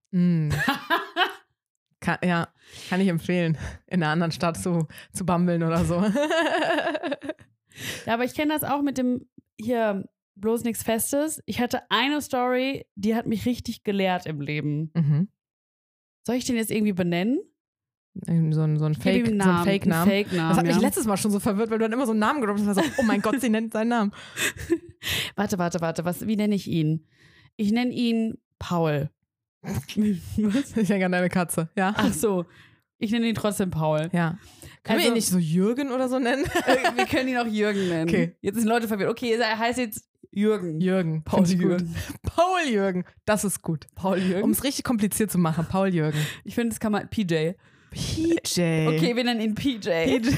Kann ich empfehlen, in einer anderen Stadt zu bumbeln oder so. Ja, aber ich kenne das auch mit dem hier bloß nichts Festes. Ich hatte eine Story, die hat mich richtig gelehrt im Leben. Soll ich den jetzt irgendwie benennen? So ein Fake-Namen. Das hat mich letztes Mal schon so verwirrt, weil du dann immer so einen Namen gedroppt hast. So, oh mein Gott, sie nennt seinen Namen. Warte. Wie nenne ich ihn? Ich nenne ihn Paul. Was? Ich denke an deine Katze, ja. Ach so, ich nenne ihn trotzdem Paul. Ja. Können wir ihn nicht so Jürgen oder so nennen? Wir können ihn auch Jürgen nennen. Okay. Jetzt sind Leute verwirrt. Okay, er heißt jetzt Jürgen. Paul Jürgen. Paul Jürgen. Das ist gut. Paul Jürgen. Um es richtig kompliziert zu machen. Paul Jürgen. Ich finde, das kann man. PJ. Okay, wir nennen ihn PJ.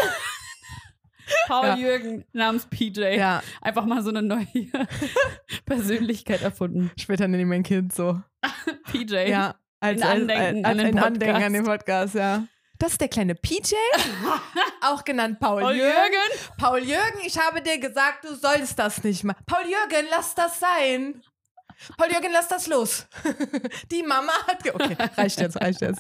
Paul Jürgen namens PJ. Ja. Einfach mal so eine neue Persönlichkeit erfunden. Später nenne ich mein Kind so. PJ. Ja. Als Andenken an den Podcast, ja. Das ist der kleine PJ, auch genannt Paul Jürgen. Paul Jürgen, ich habe dir gesagt, du sollst das nicht machen. Paul Jürgen, lass das sein. Paul Jürgen, lass das los. Die Mama hat... Okay, reicht jetzt.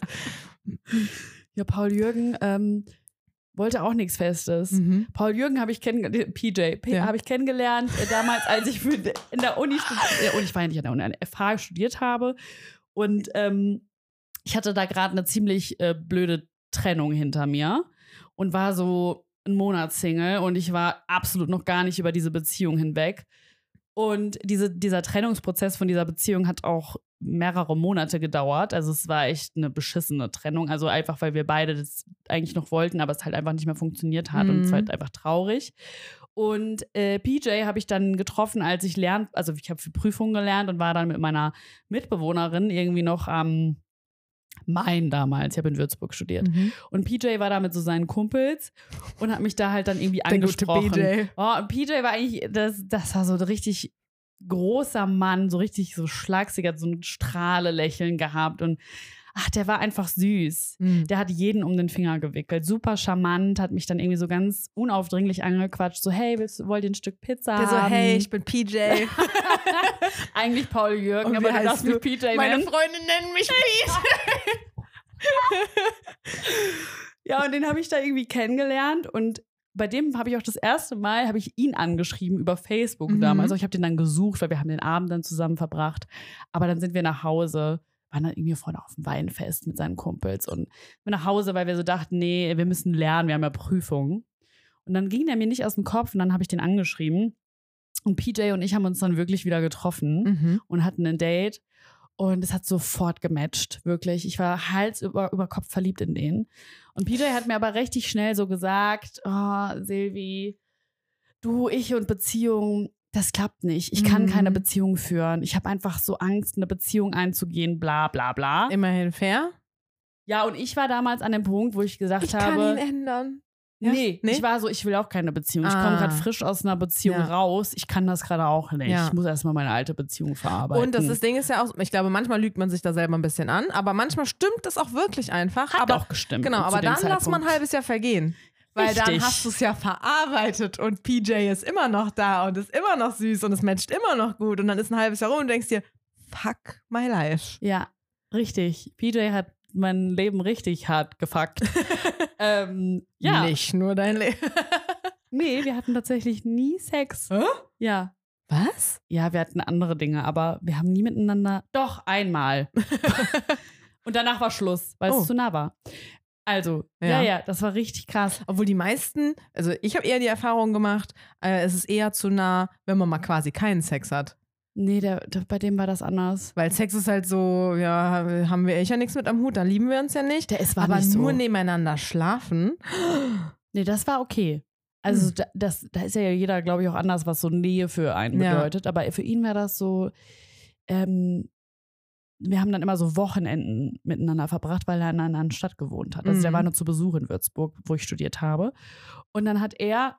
Ja, Paul Jürgen wollte auch nichts Festes. Paul Jürgen habe ich kennengelernt, habe ich kennengelernt, damals, als ich in der Uni ich war ja nicht an der Uni, an der FH studiert habe. Und ich hatte da gerade eine ziemlich blöde Trennung hinter mir und war so einen Monat Single und ich war absolut noch gar nicht über diese Beziehung hinweg. Und dieser Trennungsprozess von dieser Beziehung hat auch mehrere Monate gedauert. Also es war echt eine beschissene Trennung. Also einfach, weil wir beide das eigentlich noch wollten, aber es halt einfach nicht mehr funktioniert hat und es war halt einfach traurig. Und PJ habe ich dann getroffen, als ich also ich habe für Prüfungen gelernt und war dann mit meiner Mitbewohnerin irgendwie noch am Main damals. Ich habe in Würzburg studiert. Und PJ war da mit so seinen Kumpels und hat mich da halt dann irgendwie angesprochen. PJ. Oh, und PJ war eigentlich, das war so ein richtig großer Mann, so richtig so schlagsiger, so ein Strahlelächeln gehabt und der war einfach süß. Der hat jeden um den Finger gewickelt. Super charmant, hat mich dann irgendwie so ganz unaufdringlich angequatscht. So, hey, wollt ihr ein Stück Pizza haben? Der so, hey, ich bin PJ. Eigentlich Paul Jürgen, aber du darfst mich PJ nennen. Meine Freunde nennen mich PJ. Ja, und den habe ich da irgendwie kennengelernt und bei dem habe ich auch das erste Mal, habe ich ihn angeschrieben über Facebook damals. Also ich habe den dann gesucht, weil wir haben den Abend dann zusammen verbracht. Aber dann sind wir nach Hause, waren dann irgendwie vorne auf dem Weinfest mit seinen Kumpels und wir nach Hause, weil wir so dachten, nee, wir müssen lernen, wir haben ja Prüfungen. Und dann ging der mir nicht aus dem Kopf und dann habe ich den angeschrieben. Und PJ und ich haben uns dann wirklich wieder getroffen und hatten ein Date. Und es hat sofort gematcht, wirklich. Ich war Hals über Kopf verliebt in den. Und PJ hat mir aber richtig schnell so gesagt, oh, Silvi, du, ich und Beziehung, das klappt nicht. Ich kann keine Beziehung führen. Ich habe einfach so Angst, eine Beziehung einzugehen, bla bla bla. Immerhin fair. Ja, und ich war damals an dem Punkt, wo ich gesagt habe, ich kann ihn ändern. Ja? Nee, ich war so, ich will auch keine Beziehung. Ich komme gerade frisch aus einer Beziehung raus. Ich kann das gerade auch nicht. Ich muss erstmal meine alte Beziehung verarbeiten. Und das Ding ist ja auch, ich glaube, manchmal lügt man sich da selber ein bisschen an, aber manchmal stimmt das auch wirklich einfach. Hat auch gestimmt. Genau, aber dann lass man ein halbes Jahr vergehen. Weil dann hast du es ja verarbeitet und PJ ist immer noch da und ist immer noch süß und es matcht immer noch gut. Und dann ist ein halbes Jahr rum und denkst dir, fuck my life. Ja, richtig. PJ hat mein Leben richtig hart gefuckt. Ja. Nicht nur dein Leben. Nee, wir hatten tatsächlich nie Sex. Hä? Ja. Was? Ja, wir hatten andere Dinge, aber wir haben nie miteinander. Doch, einmal. Und danach war Schluss, weil es zu nah war. Also, ja, das war richtig krass. Obwohl die meisten, also ich habe eher die Erfahrung gemacht, es ist eher zu nah, wenn man mal quasi keinen Sex hat. Nee, bei dem war das anders. Weil Sex ist halt so, ja, haben wir ja nichts mit am Hut, dann lieben wir uns ja nicht. Aber nicht nur so. Nebeneinander schlafen. Nee, das war okay. Also da ist ja jeder, glaube ich, auch anders, was so Nähe für einen bedeutet. Aber für ihn war das so, wir haben dann immer so Wochenenden miteinander verbracht, weil er in einer anderen Stadt gewohnt hat. Also der war nur zu Besuch in Würzburg, wo ich studiert habe. Und dann hat er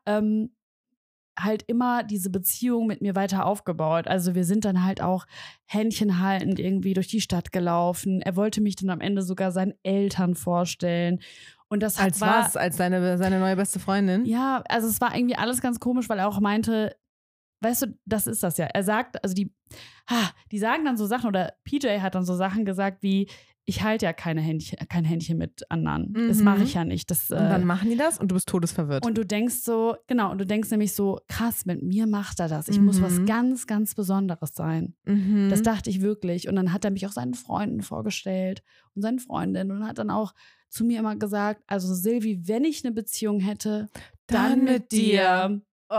halt immer diese Beziehung mit mir weiter aufgebaut. Also wir sind dann halt auch händchenhaltend irgendwie durch die Stadt gelaufen. Er wollte mich dann am Ende sogar seinen Eltern vorstellen. Und das als was? Als seine neue beste Freundin? Ja, also es war irgendwie alles ganz komisch, weil er auch meinte, weißt du, das ist das ja. Er sagt, also die sagen dann so Sachen, oder PJ hat dann so Sachen gesagt wie, ich halte ja kein Händchen mit anderen. Das mache ich ja nicht. Und dann machen die das und du bist todesverwirrt. Und du denkst so, genau, und du denkst nämlich so, krass, mit mir macht er das. Ich muss was ganz, ganz Besonderes sein. Das dachte ich wirklich. Und dann hat er mich auch seinen Freunden vorgestellt und seinen Freundinnen und hat dann auch zu mir immer gesagt, also Silvi, wenn ich eine Beziehung hätte, dann mit dir. Oh.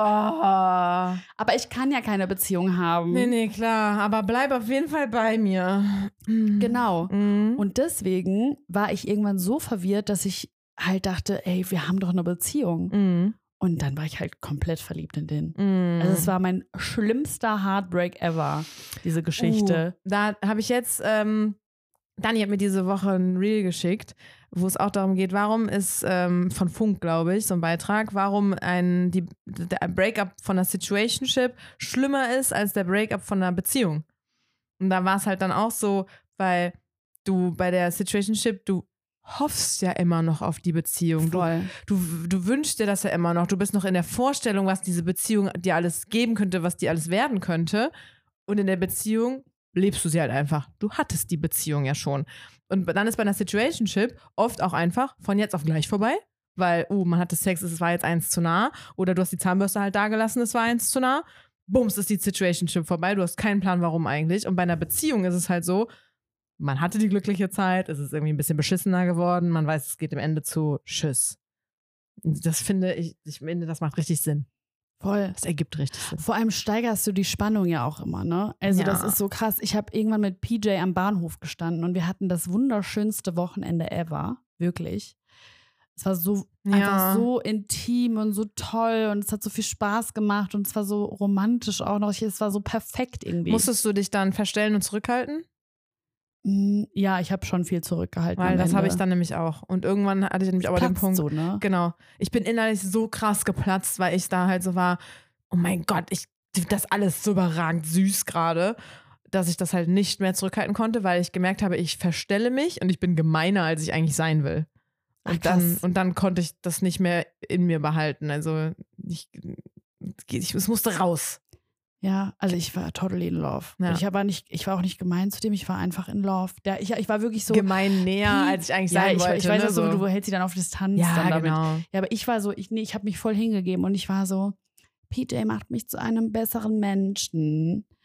Aber ich kann ja keine Beziehung haben. Nee, klar. Aber bleib auf jeden Fall bei mir. Genau. Und deswegen war ich irgendwann so verwirrt, dass ich halt dachte, ey, wir haben doch eine Beziehung. Und dann war ich halt komplett verliebt in den. Also es war mein schlimmster Heartbreak ever, diese Geschichte. Da habe ich jetzt, Dani hat mir diese Woche ein Reel geschickt, wo es auch darum geht, warum ist von Funk, glaube ich, so ein Beitrag, warum der Breakup von einer Situationship schlimmer ist als der Breakup von einer Beziehung. Und da war es halt dann auch so, weil du bei der Situationship, du hoffst ja immer noch auf die Beziehung. Voll. Du wünschst dir das ja immer noch. Du bist noch in der Vorstellung, was diese Beziehung dir alles geben könnte, was dir alles werden könnte. Und in der Beziehung lebst du sie halt einfach. Du hattest die Beziehung ja schon. Und dann ist bei einer Situationship oft auch einfach von jetzt auf gleich vorbei, weil, man hatte Sex, es war jetzt eins zu nah. Oder du hast die Zahnbürste halt da gelassen, es war eins zu nah. Bums, ist die Situationship vorbei. Du hast keinen Plan, warum eigentlich. Und bei einer Beziehung ist es halt so, man hatte die glückliche Zeit, es ist irgendwie ein bisschen beschissener geworden, man weiß, es geht am Ende zu Tschüss. Das finde ich finde, das macht richtig Sinn. Voll. Das ergibt richtig Sinn. Vor allem steigerst du die Spannung ja auch immer, ne? Also das ist so krass. Ich habe irgendwann mit PJ am Bahnhof gestanden und wir hatten das wunderschönste Wochenende ever. Wirklich. Es war so einfach so intim und so toll und es hat so viel Spaß gemacht und es war so romantisch auch noch. Es war so perfekt irgendwie. Musstest du dich dann verstellen und zurückhalten? Ja, ich habe schon viel zurückgehalten. Weil das habe ich dann nämlich auch. Und irgendwann hatte ich nämlich aber den Punkt. So, ne? Genau. Ich bin innerlich so krass geplatzt, weil ich da halt so war, oh mein Gott, das alles so überragend süß gerade, dass ich das halt nicht mehr zurückhalten konnte, weil ich gemerkt habe, ich verstelle mich und ich bin gemeiner, als ich eigentlich sein will. Und dann konnte ich das nicht mehr in mir behalten. Also es musste raus. Ja, also ich war totally in love. Ja. Ich war auch nicht gemein zu dem, ich war einfach in love. Ich war wirklich so gemein näher, als ich eigentlich sein wollte. Ich weiß ne? ja so, du hältst sie dann auf Distanz. Ja, dann damit. genau. Ja, aber ich war so, ich habe mich voll hingegeben und ich war so, PJ macht mich zu einem besseren Menschen.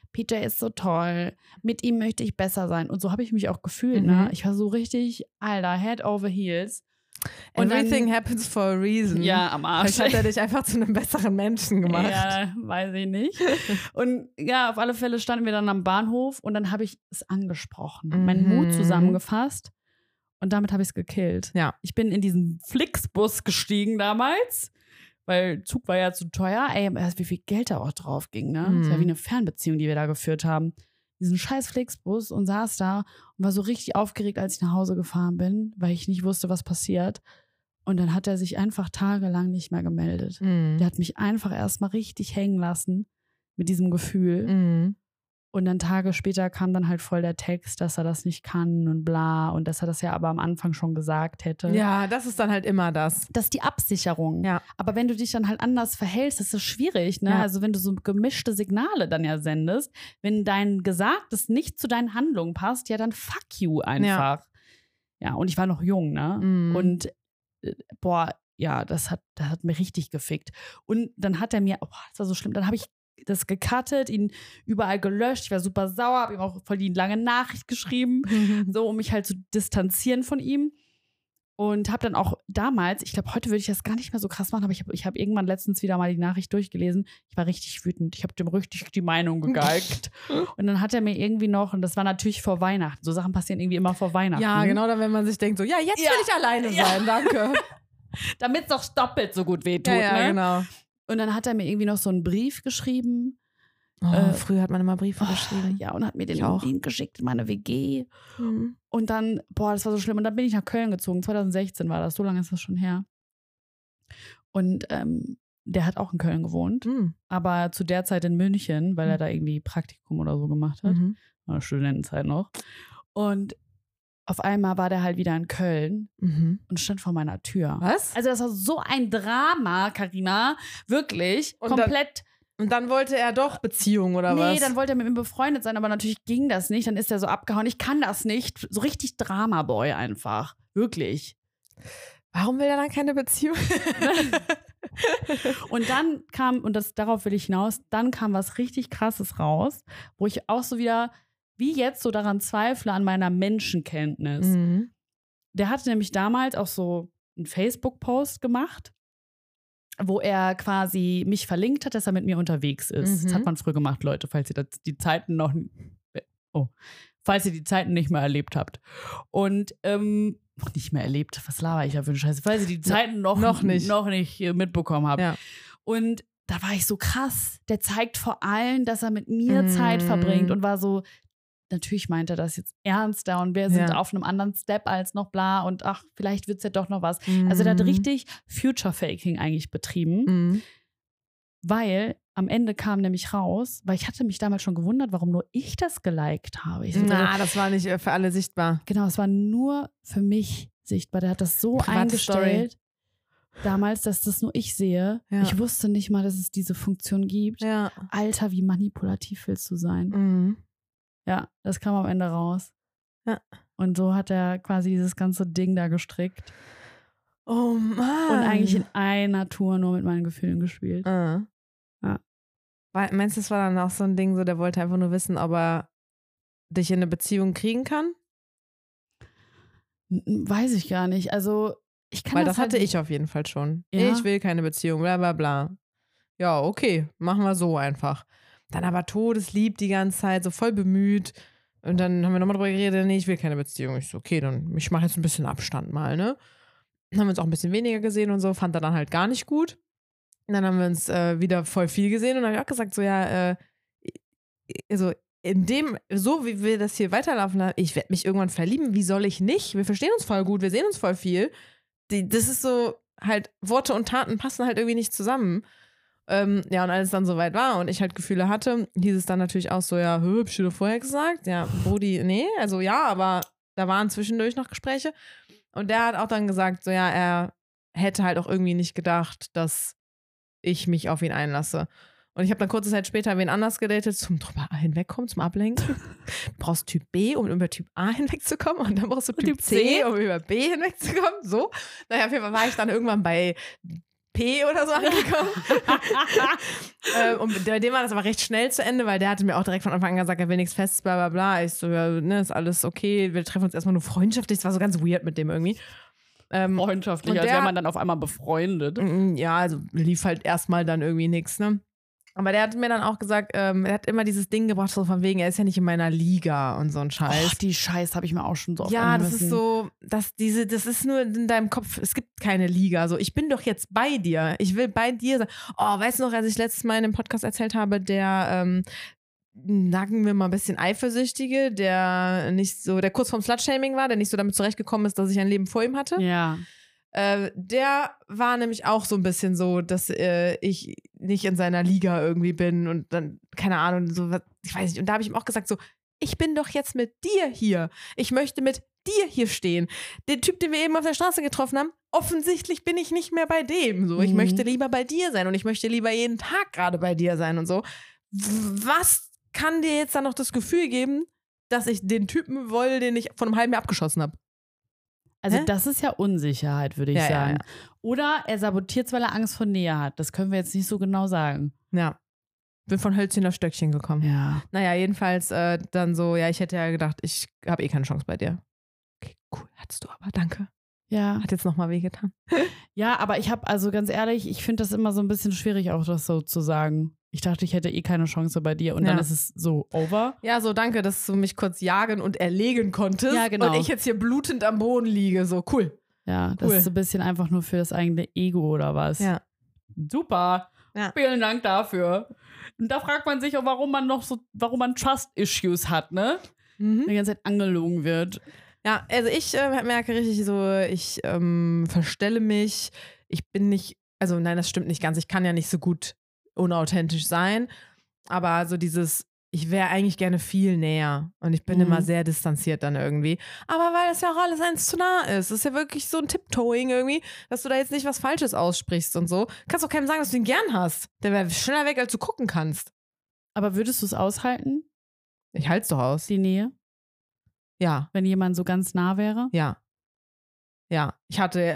PJ ist so toll, mit ihm möchte ich besser sein. Und so habe ich mich auch gefühlt, ne? Ich war so richtig, Alter, Head over Heels. Und Everything happens for a reason. Ja, am Arsch. Vielleicht hat er dich einfach zu einem besseren Menschen gemacht. Ja, weiß ich nicht. Und ja, auf alle Fälle standen wir dann am Bahnhof und dann habe ich es angesprochen, meinen Mut zusammengefasst und damit habe ich es gekillt. Ja. Ich bin in diesen Flixbus gestiegen damals, weil Zug war ja zu teuer. Ey, wie viel Geld da auch drauf ging, ne? Das war wie eine Fernbeziehung, die wir da geführt haben. Diesen scheiß Flixbus und saß da und war so richtig aufgeregt, als ich nach Hause gefahren bin, weil ich nicht wusste, was passiert. Und dann hat er sich einfach tagelang nicht mehr gemeldet. Der hat mich einfach erstmal richtig hängen lassen mit diesem Gefühl. Und dann Tage später kam dann halt voll der Text, dass er das nicht kann und bla. Und dass er das ja aber am Anfang schon gesagt hätte. Ja, das ist dann halt immer das. Das ist die Absicherung. Ja. Aber wenn du dich dann halt anders verhältst, ist das schwierig, ne? Ja. Also wenn du so gemischte Signale dann ja sendest, wenn dein Gesagtes nicht zu deinen Handlungen passt, ja dann fuck you einfach. Ja, und ich war noch jung, ne? Und boah, ja, das hat mir richtig gefickt. Und dann hat er mir, das war so schlimm, dann habe ich das gecuttet, ihn überall gelöscht, ich war super sauer, habe ihm auch voll die lange Nachricht geschrieben, so um mich halt zu distanzieren von ihm. Und habe dann auch damals, ich glaube, heute würde ich das gar nicht mehr so krass machen, aber ich hab irgendwann letztens wieder mal die Nachricht durchgelesen. Ich war richtig wütend. Ich habe dem richtig die Meinung gegeigt. Und dann hat er mir irgendwie noch, und das war natürlich vor Weihnachten, so Sachen passieren irgendwie immer vor Weihnachten. Ja, genau, dann wenn man sich denkt so, ja, jetzt will ich alleine sein, danke. Damit es doch doppelt so gut wehtut, Ja, ne? genau. Und dann hat er mir irgendwie noch so einen Brief geschrieben. Früher hat man immer Briefe geschrieben. Ja, und hat mir den Link geschickt in meine WG. Und dann, das war so schlimm. Und dann bin ich nach Köln gezogen. 2016 war das. So lange ist das schon her. Und der hat auch in Köln gewohnt. Aber zu der Zeit in München, weil er da irgendwie Praktikum oder so gemacht hat. Oder Studentenzeit noch. Und auf einmal war der halt wieder in Köln und stand vor meiner Tür. Was? Also das war so ein Drama, Carina. Wirklich. Und komplett. Und dann wollte er doch Beziehung oder was? Nee, dann wollte er mit mir befreundet sein, aber natürlich ging das nicht. Dann ist er so abgehauen. Ich kann das nicht. So richtig Drama-Boy einfach. Wirklich. Warum will er dann keine Beziehung? Und dann kam, darauf will ich hinaus, dann kam was richtig Krasses raus, wo ich auch so wieder, wie jetzt, so daran zweifle an meiner Menschenkenntnis. Der hatte nämlich damals auch so einen Facebook-Post gemacht, wo er quasi mich verlinkt hat, dass er mit mir unterwegs ist. Das hat man früher gemacht, Leute, falls ihr die Zeiten nicht mehr erlebt habt. Und nicht mehr erlebt, was laber ich da für eine Scheiße, falls ihr die Zeiten noch nicht mitbekommen habt. Ja. Und da war ich so krass. Der zeigt vor allem, dass er mit mir Zeit verbringt und war so, natürlich meint er das jetzt ernster und wir sind auf einem anderen Step als noch bla und ach, vielleicht wird's ja doch noch was. Also der hat richtig Future-Faking eigentlich betrieben, weil am Ende kam nämlich raus, weil ich hatte mich damals schon gewundert, warum nur ich das geliked habe. Das war nicht für alle sichtbar. Genau, es war nur für mich sichtbar. Der hat das so eingestellt damals, dass das nur ich sehe. Ja. Ich wusste nicht mal, dass es diese Funktion gibt. Ja. Alter, wie manipulativ willst du sein? Ja, das kam am Ende raus. Ja. Und so hat er quasi dieses ganze Ding da gestrickt. Oh Mann. Und eigentlich in einer Tour nur mit meinen Gefühlen gespielt. Ja. Meinst du, das war dann auch so ein Ding, so der wollte einfach nur wissen, ob er dich in eine Beziehung kriegen kann? Weiß ich gar nicht. Also, ich kann Weil das hatte ich auf jeden Fall schon. Ja? Ich will keine Beziehung, bla bla bla. Ja, okay, machen wir so einfach. Dann aber todeslieb die ganze Zeit, so voll bemüht. Und dann haben wir nochmal drüber geredet, nee, ich will keine Beziehung. Ich so, okay, dann ich mache jetzt ein bisschen Abstand mal, ne? Dann haben wir uns auch ein bisschen weniger gesehen und so, fand er dann halt gar nicht gut. Und dann haben wir uns wieder voll viel gesehen und dann habe ich auch gesagt, so ja, also so wie wir das hier weiterlaufen, ich werde mich irgendwann verlieben, wie soll ich nicht? Wir verstehen uns voll gut, wir sehen uns voll viel. Das ist so, halt, Worte und Taten passen halt irgendwie nicht zusammen. Ja, und als es dann soweit war und ich halt Gefühle hatte, hieß es dann natürlich auch so, ja, hab ich dir vorher gesagt? Ja, Brody, nee, also ja, aber da waren zwischendurch noch Gespräche. Und der hat auch dann gesagt, so ja, er hätte halt auch irgendwie nicht gedacht, dass ich mich auf ihn einlasse. Und ich habe dann kurze Zeit später wen anders gedatet, zum drüber hinwegkommen, zum Ablenken. Du brauchst Typ B, um über Typ A hinwegzukommen und dann brauchst du Typ C, um über B hinwegzukommen. So. Naja, auf jeden Fall war ich dann irgendwann bei P oder so angekommen. Und bei dem war das aber recht schnell zu Ende, weil der hatte mir auch direkt von Anfang an gesagt, er will nichts Festes, bla bla bla. Ich so, ja, ne, ist alles okay, wir treffen uns erstmal nur freundschaftlich. Das war so ganz weird mit dem irgendwie. Freundschaftlich, als wäre man dann auf einmal befreundet. Ja, also lief halt erstmal dann irgendwie nichts, ne? Aber der hat mir dann auch gesagt, er hat immer dieses Ding gebracht, so von wegen, er ist ja nicht in meiner Liga und so ein Scheiß. Ach, die Scheiß habe ich mir auch schon so oft Ja, das ist so, das ist nur in deinem Kopf, es gibt keine Liga. So, ich bin doch jetzt bei dir. Ich will bei dir sein. Oh, weißt du noch, als ich letztes Mal in dem Podcast erzählt habe, der, sagen wir mal ein bisschen Eifersüchtige, der kurz vorm Slutshaming war, der nicht so damit zurechtgekommen ist, dass ich ein Leben vor ihm hatte. Ja. Der war nämlich auch so ein bisschen so, dass ich nicht in seiner Liga irgendwie bin und dann, keine Ahnung, so, ich weiß nicht. Und da habe ich ihm auch gesagt, so, ich bin doch jetzt mit dir hier. Ich möchte mit dir hier stehen. Den Typ, den wir eben auf der Straße getroffen haben, offensichtlich bin ich nicht mehr bei dem. So, ich möchte lieber bei dir sein und ich möchte lieber jeden Tag gerade bei dir sein und so. Was kann dir jetzt dann noch das Gefühl geben, dass ich den Typen will, den ich vor einem halben Jahr abgeschossen habe? Also das ist ja Unsicherheit, würde ich sagen. Ja. Oder er sabotiert es, weil er Angst vor Nähe hat. Das können wir jetzt nicht so genau sagen. Ja. Bin von Hölzchen auf Stöckchen gekommen. Ja. Naja, jedenfalls dann so, ja, ich hätte ja gedacht, ich habe keine Chance bei dir. Okay, cool, hattest du aber, danke. Ja. Hat jetzt nochmal wehgetan. Ja, aber ich habe, also ganz ehrlich, ich finde das immer so ein bisschen schwierig, auch das so zu sagen. Ich dachte, ich hätte keine Chance bei dir und dann ist es so over. Ja, so danke, dass du mich kurz jagen und erlegen konntest. Ja, genau. Und ich jetzt hier blutend am Boden liege. So, cool. Ja, das ist so ein bisschen einfach nur für das eigene Ego oder was. Ja. Super. Ja. Vielen Dank dafür. Und da fragt man sich auch, warum man Trust-Issues hat, ne? Die ganze Zeit angelogen wird. Ja, also ich merke richtig so, ich verstelle mich. Ich bin nicht, also nein, das stimmt nicht ganz. Ich kann ja nicht so gut unauthentisch sein, aber so dieses, ich wäre eigentlich gerne viel näher und ich bin immer sehr distanziert dann irgendwie, aber weil das ja auch alles eins zu nah ist, das ist ja wirklich so ein Tiptoeing irgendwie, dass du da jetzt nicht was Falsches aussprichst und so, kannst auch keinem sagen, dass du ihn gern hast, der wäre schneller weg, als du gucken kannst. Aber würdest du es aushalten? Ich halte es doch aus. Die Nähe? Ja. Wenn jemand so ganz nah wäre? Ja. Ja, ich hatte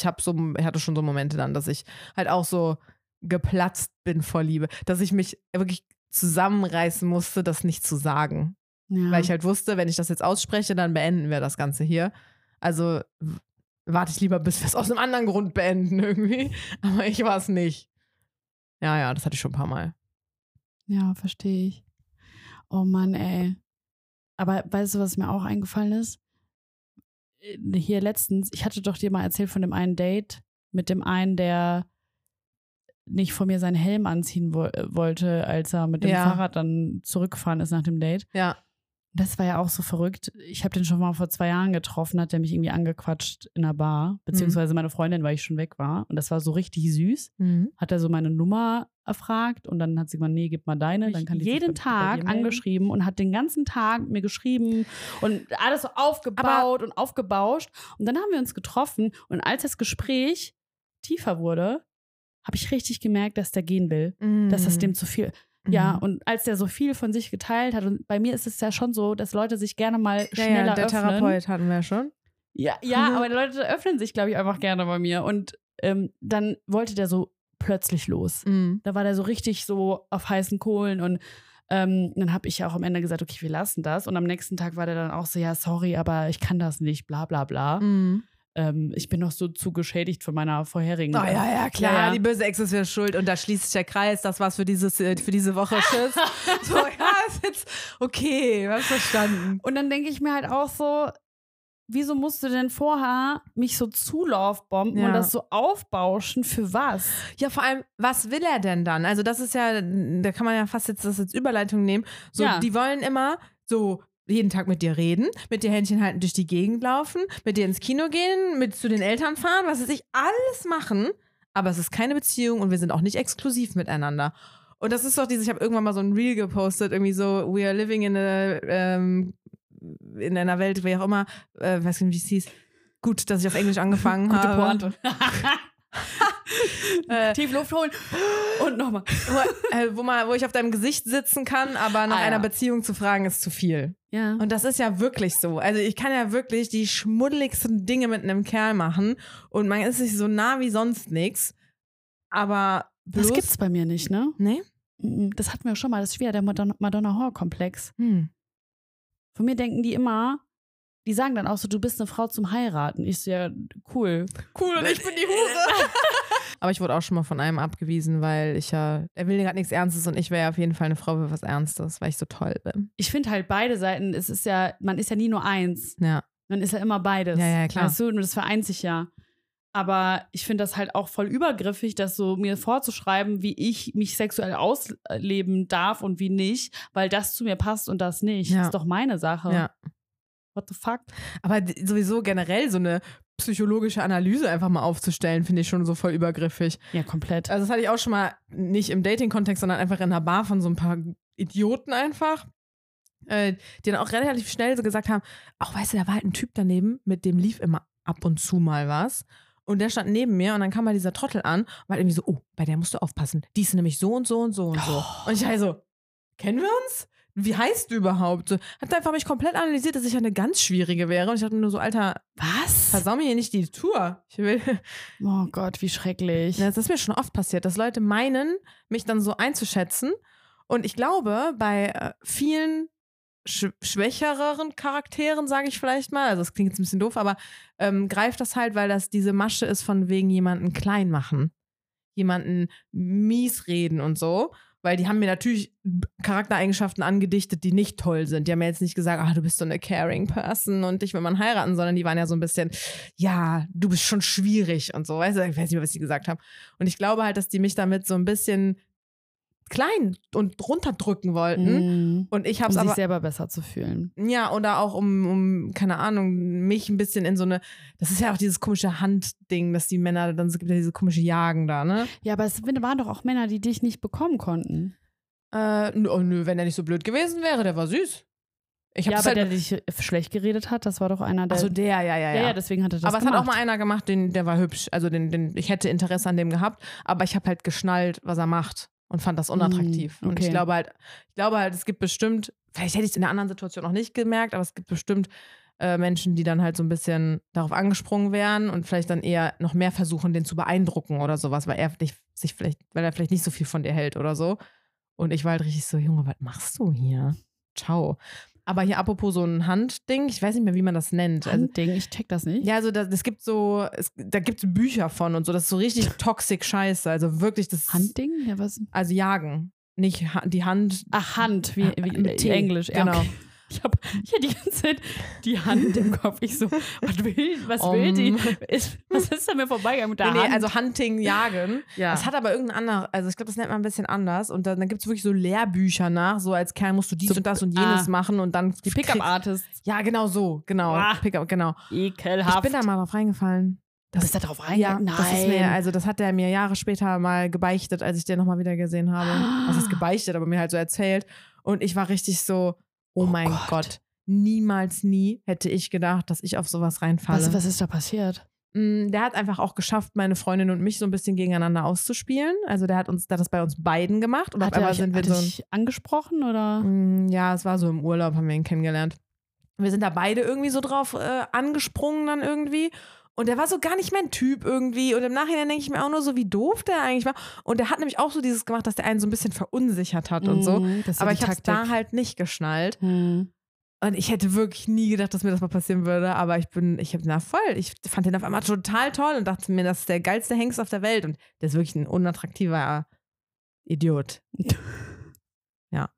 schon so Momente dann, dass ich halt auch so geplatzt bin vor Liebe, dass ich mich wirklich zusammenreißen musste, das nicht zu sagen. Ja. Weil ich halt wusste, wenn ich das jetzt ausspreche, dann beenden wir das Ganze hier. Also warte ich lieber, bis wir es aus einem anderen Grund beenden irgendwie. Aber ich war es nicht. Ja, das hatte ich schon ein paar Mal. Ja, verstehe ich. Oh Mann, ey. Aber weißt du, was mir auch eingefallen ist? Hier letztens, ich hatte doch dir mal erzählt von dem einen Date mit dem einen, der nicht vor mir seinen Helm anziehen wollte, als er mit dem Fahrrad dann zurückgefahren ist nach dem Date. Ja. Das war ja auch so verrückt. Ich habe den schon mal vor 2 Jahren getroffen, hat der mich irgendwie angequatscht in einer Bar, beziehungsweise meine Freundin, weil ich schon weg war. Und das war so richtig süß. Hat er so meine Nummer erfragt und dann hat sie gesagt, nee, gib mal deine. Dann kann die jeden Tag angeschrieben und hat den ganzen Tag mir geschrieben und alles so aufgebaut und aufgebauscht. Und dann haben wir uns getroffen und als das Gespräch tiefer wurde, habe ich richtig gemerkt, dass der gehen will. Dass das dem zu viel. Ja, und als der so viel von sich geteilt hat, und bei mir ist es ja schon so, dass Leute sich gerne mal schneller der öffnen. Therapeut hatten wir schon. Ja, aber die Leute öffnen sich, glaube ich, einfach gerne bei mir. Und dann wollte der so plötzlich los. Da war der so richtig so auf heißen Kohlen und dann habe ich ja auch am Ende gesagt, okay, wir lassen das. Und am nächsten Tag war der dann auch so, ja, sorry, aber ich kann das nicht, bla bla bla. Ich bin noch so zu geschädigt von meiner vorherigen. Oh ja, klar, ja. Die böse Ex ist wieder schuld und da schließt sich der Kreis, das war's für diese Woche, tschüss. So, ja, ist jetzt okay, was verstanden. Und dann denke ich mir halt auch so, wieso musst du denn vorher mich so zulaufbomben und das so aufbauschen, für was? Ja, vor allem, was will er denn dann? Also das ist ja, da kann man ja fast jetzt das als Überleitung nehmen. So, die wollen immer so jeden Tag mit dir reden, mit dir Händchen halten, durch die Gegend laufen, mit dir ins Kino gehen, mit zu den Eltern fahren, was weiß ich, alles machen, aber es ist keine Beziehung und wir sind auch nicht exklusiv miteinander. Und das ist doch ich habe irgendwann mal so ein Reel gepostet, irgendwie so, we are living in einer Welt, wie auch immer, weiß nicht, wie es hieß. Gut, dass ich auf Englisch angefangen habe. Gute Pointe. Tief Luft holen und nochmal. Wo ich auf deinem Gesicht sitzen kann, aber nach einer Beziehung zu fragen, ist zu viel. Ja. Und das ist ja wirklich so. Also ich kann ja wirklich die schmuddeligsten Dinge mit einem Kerl machen und man ist sich so nah wie sonst nichts. Aber bloß... Das gibt's bei mir nicht, ne? Nee? Das hatten wir schon mal. Das ist wieder der Madonna-Horror-Komplex. Von mir denken die immer, die sagen dann auch so, du bist eine Frau zum Heiraten. Ich so, ja, cool. Cool, und ich bin die Hure. Aber ich wurde auch schon mal von einem abgewiesen, weil er will gerade nichts Ernstes und ich wäre auf jeden Fall eine Frau für was Ernstes, weil ich so toll bin. Ich finde halt beide Seiten, man ist ja nie nur eins. Ja. Man ist ja immer beides. Ja, klar. Weißt du, und das vereint sich ja. Aber ich finde das halt auch voll übergriffig, das so mir vorzuschreiben, wie ich mich sexuell ausleben darf und wie nicht, weil das zu mir passt und das nicht. Ja. Das ist doch meine Sache. Ja. What the fuck? Aber sowieso generell so eine psychologische Analyse einfach mal aufzustellen, finde ich schon so voll übergriffig. Ja, komplett. Also das hatte ich auch schon mal, nicht im Dating-Kontext, sondern einfach in einer Bar von so ein paar Idioten einfach, die dann auch relativ schnell so gesagt haben, ach, weißt du, da war halt ein Typ daneben, mit dem lief immer ab und zu mal was. Und der stand neben mir und dann kam mal dieser Trottel an und war halt irgendwie so, oh, bei der musst du aufpassen. Die ist nämlich so und so und so und so. Und ich halt so, kennen wir uns? Wie heißt du überhaupt? So, hat einfach mich komplett analysiert, dass ich eine ganz schwierige wäre. Und ich dachte mir nur so, Alter, was? Versau mir hier nicht die Tour. Ich will. Oh Gott, wie schrecklich. Das ist mir schon oft passiert, dass Leute meinen, mich dann so einzuschätzen. Und ich glaube, bei vielen schwächereren Charakteren, sage ich vielleicht mal, also das klingt jetzt ein bisschen doof, aber greift das halt, weil das diese Masche ist von wegen jemanden klein machen, jemanden mies reden und so, weil die haben mir natürlich Charaktereigenschaften angedichtet, die nicht toll sind. Die haben mir jetzt nicht gesagt, du bist so eine caring person und dich will man heiraten, sondern die waren ja so ein bisschen, ja, du bist schon schwierig und so, weißt du, ich weiß nicht mehr, was die gesagt haben. Und ich glaube halt, dass die mich damit so ein bisschen klein und runterdrücken wollten. Und ich hab's um aber sich selber besser zu fühlen. Ja, oder auch um, keine Ahnung, mich ein bisschen in so eine, das ist ja auch dieses komische Handding, dass die Männer, dann gibt ja diese komische Jagen da, ne? Ja, aber es waren doch auch Männer, die dich nicht bekommen konnten. Nö, wenn er nicht so blöd gewesen wäre, der war süß. Aber der dich schlecht geredet hat, das war doch einer, der... Also der, ja. Ja, deswegen hat er das aber gemacht. Es hat auch mal einer gemacht, der war hübsch, also ich hätte Interesse an dem gehabt, aber ich habe halt geschnallt, was er macht. Und fand das unattraktiv. Okay. Und ich glaube halt, es gibt bestimmt, vielleicht hätte ich es in der anderen Situation auch nicht gemerkt, aber es gibt bestimmt Menschen, die dann halt so ein bisschen darauf angesprungen wären und vielleicht dann eher noch mehr versuchen, den zu beeindrucken oder sowas, weil er vielleicht nicht so viel von dir hält oder so. Und ich war halt richtig so, Junge, was machst du hier? Ciao. Aber hier apropos so ein Handding, ich weiß nicht mehr, wie man das nennt. Handding, ich check das nicht. Ja, also da gibt es Bücher von und so, das ist so richtig toxic Scheiße, also wirklich das... Handding? Ja, was? Also jagen, nicht die Hand. Ach, Hand, wie Englisch. Ja, genau. Okay. Ich hab die ganze Zeit die Hand im Kopf. Ich so, was will die? Was ist da mir vorbeigegangen mit der Hand? Also Hunting, Jagen. Ja. Das hat aber irgendein anderer, also ich glaube, das nennt man ein bisschen anders. Und dann gibt es wirklich so Lehrbücher nach, so als Kerl musst du dies und das und jenes machen und dann die Pickup-Artists. Ja, genau so, genau. Pickup, genau. Ekelhaft. Ich bin da mal drauf reingefallen. Bist du da drauf reingegangen? Ja, Nein. das hat er mir Jahre später mal gebeichtet, als ich den nochmal wieder gesehen habe. Was ist gebeichtet, aber mir halt so erzählt. Und ich war richtig so, oh mein Gott. Niemals nie hätte ich gedacht, dass ich auf sowas reinfalle. Was ist da passiert? Der hat einfach auch geschafft, meine Freundin und mich so ein bisschen gegeneinander auszuspielen. Also der hat das bei uns beiden gemacht. Und hat er dich angesprochen oder? Ja, es war so im Urlaub, haben wir ihn kennengelernt. Wir sind da beide irgendwie so drauf angesprungen dann irgendwie. Und der war so gar nicht mein Typ irgendwie. Und im Nachhinein denke ich mir auch nur so, wie doof der eigentlich war. Und der hat nämlich auch so dieses gemacht, dass der einen so ein bisschen verunsichert hat und so. Aber ich habe es da halt nicht geschnallt. Und ich hätte wirklich nie gedacht, dass mir das mal passieren würde. Aber ich fand den auf einmal total toll und dachte mir, das ist der geilste Hengst auf der Welt. Und der ist wirklich ein unattraktiver Idiot. Ja.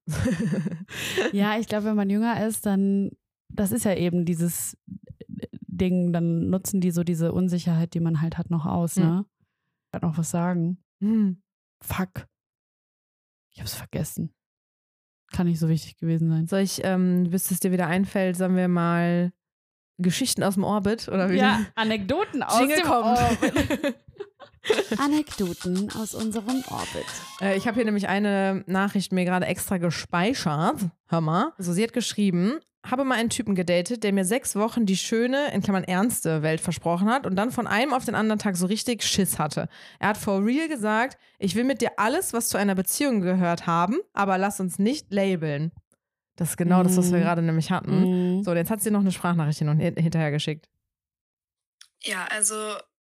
Ja, ich glaube, wenn man jünger ist, dann, das ist ja eben dieses Ding, dann nutzen die so diese Unsicherheit, die man halt hat, noch aus, ne? Ich kann noch was sagen. Fuck. Ich hab's vergessen. Kann nicht so wichtig gewesen sein. Soll ich, bis es dir wieder einfällt, sagen wir mal Geschichten aus dem Orbit? Oder wie? Ja, Anekdoten aus dem Orbit. Anekdoten aus unserem Orbit. Ich habe hier nämlich eine Nachricht mir gerade extra gespeichert. Hör mal. Also sie hat geschrieben, habe mal einen Typen gedatet, der mir 6 Wochen die schöne, in Klammern ernste Welt versprochen hat und dann von einem auf den anderen Tag so richtig Schiss hatte. Er hat for real gesagt, ich will mit dir alles, was zu einer Beziehung gehört haben, aber lass uns nicht labeln. Das ist genau das, was wir gerade nämlich hatten. So, und jetzt hat sie noch eine Sprachnachricht hinterher geschickt. Ja, also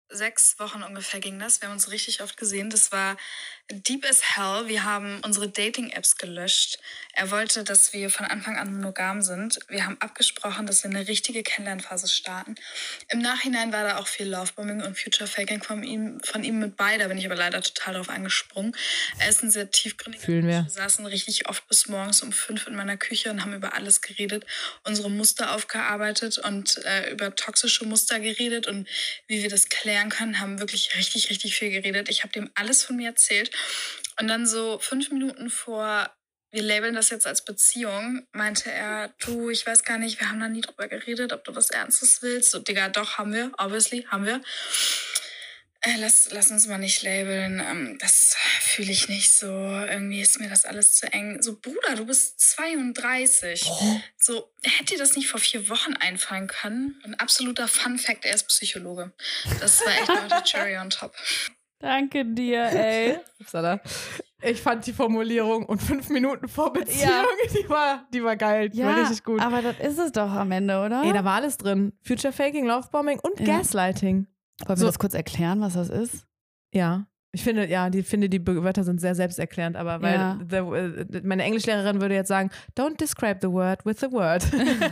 6 Wochen ungefähr ging das. Wir haben uns richtig oft gesehen. Das war deep as hell. Wir haben unsere Dating-Apps gelöscht. Er wollte, dass wir von Anfang an monogam sind. Wir haben abgesprochen, dass wir eine richtige Kennenlernphase starten. Im Nachhinein war da auch viel Lovebombing und Future-Faking von ihm mit bei. Da bin ich aber leider total drauf angesprungen. Er ist ein sehr tiefgründiger Mensch. Wir saßen richtig oft bis morgens um 5 in meiner Küche und haben über alles geredet, unsere Muster aufgearbeitet und über toxische Muster geredet und wie wir das klären können, haben wirklich richtig, richtig viel geredet. Ich habe dem alles von mir erzählt. Und dann so 5 Minuten vor, wir labeln das jetzt als Beziehung, meinte er, du, ich weiß gar nicht, wir haben da nie drüber geredet, ob du was Ernstes willst. So, Digga, doch, haben wir, obviously, haben wir. Lass uns mal nicht labeln, das fühle ich nicht so, irgendwie ist mir das alles zu eng. So, Bruder, du bist 32. So, hätte dir das nicht vor 4 Wochen einfallen können? Ein absoluter Fun-Fact, er ist Psychologe. Das war echt noch die Cherry on top. Danke dir, ey. Ich fand die Formulierung und 5 Minuten vor Beziehung, die war geil, die war richtig gut. Aber das ist es doch am Ende, oder? Ey, da war alles drin. Future Faking, Lovebombing und Gaslighting. Wollen wir das kurz erklären, was das ist? Ja. Ich finde, die Wörter sind sehr selbsterklärend, aber weil meine Englischlehrerin würde jetzt sagen, don't describe the word with the word.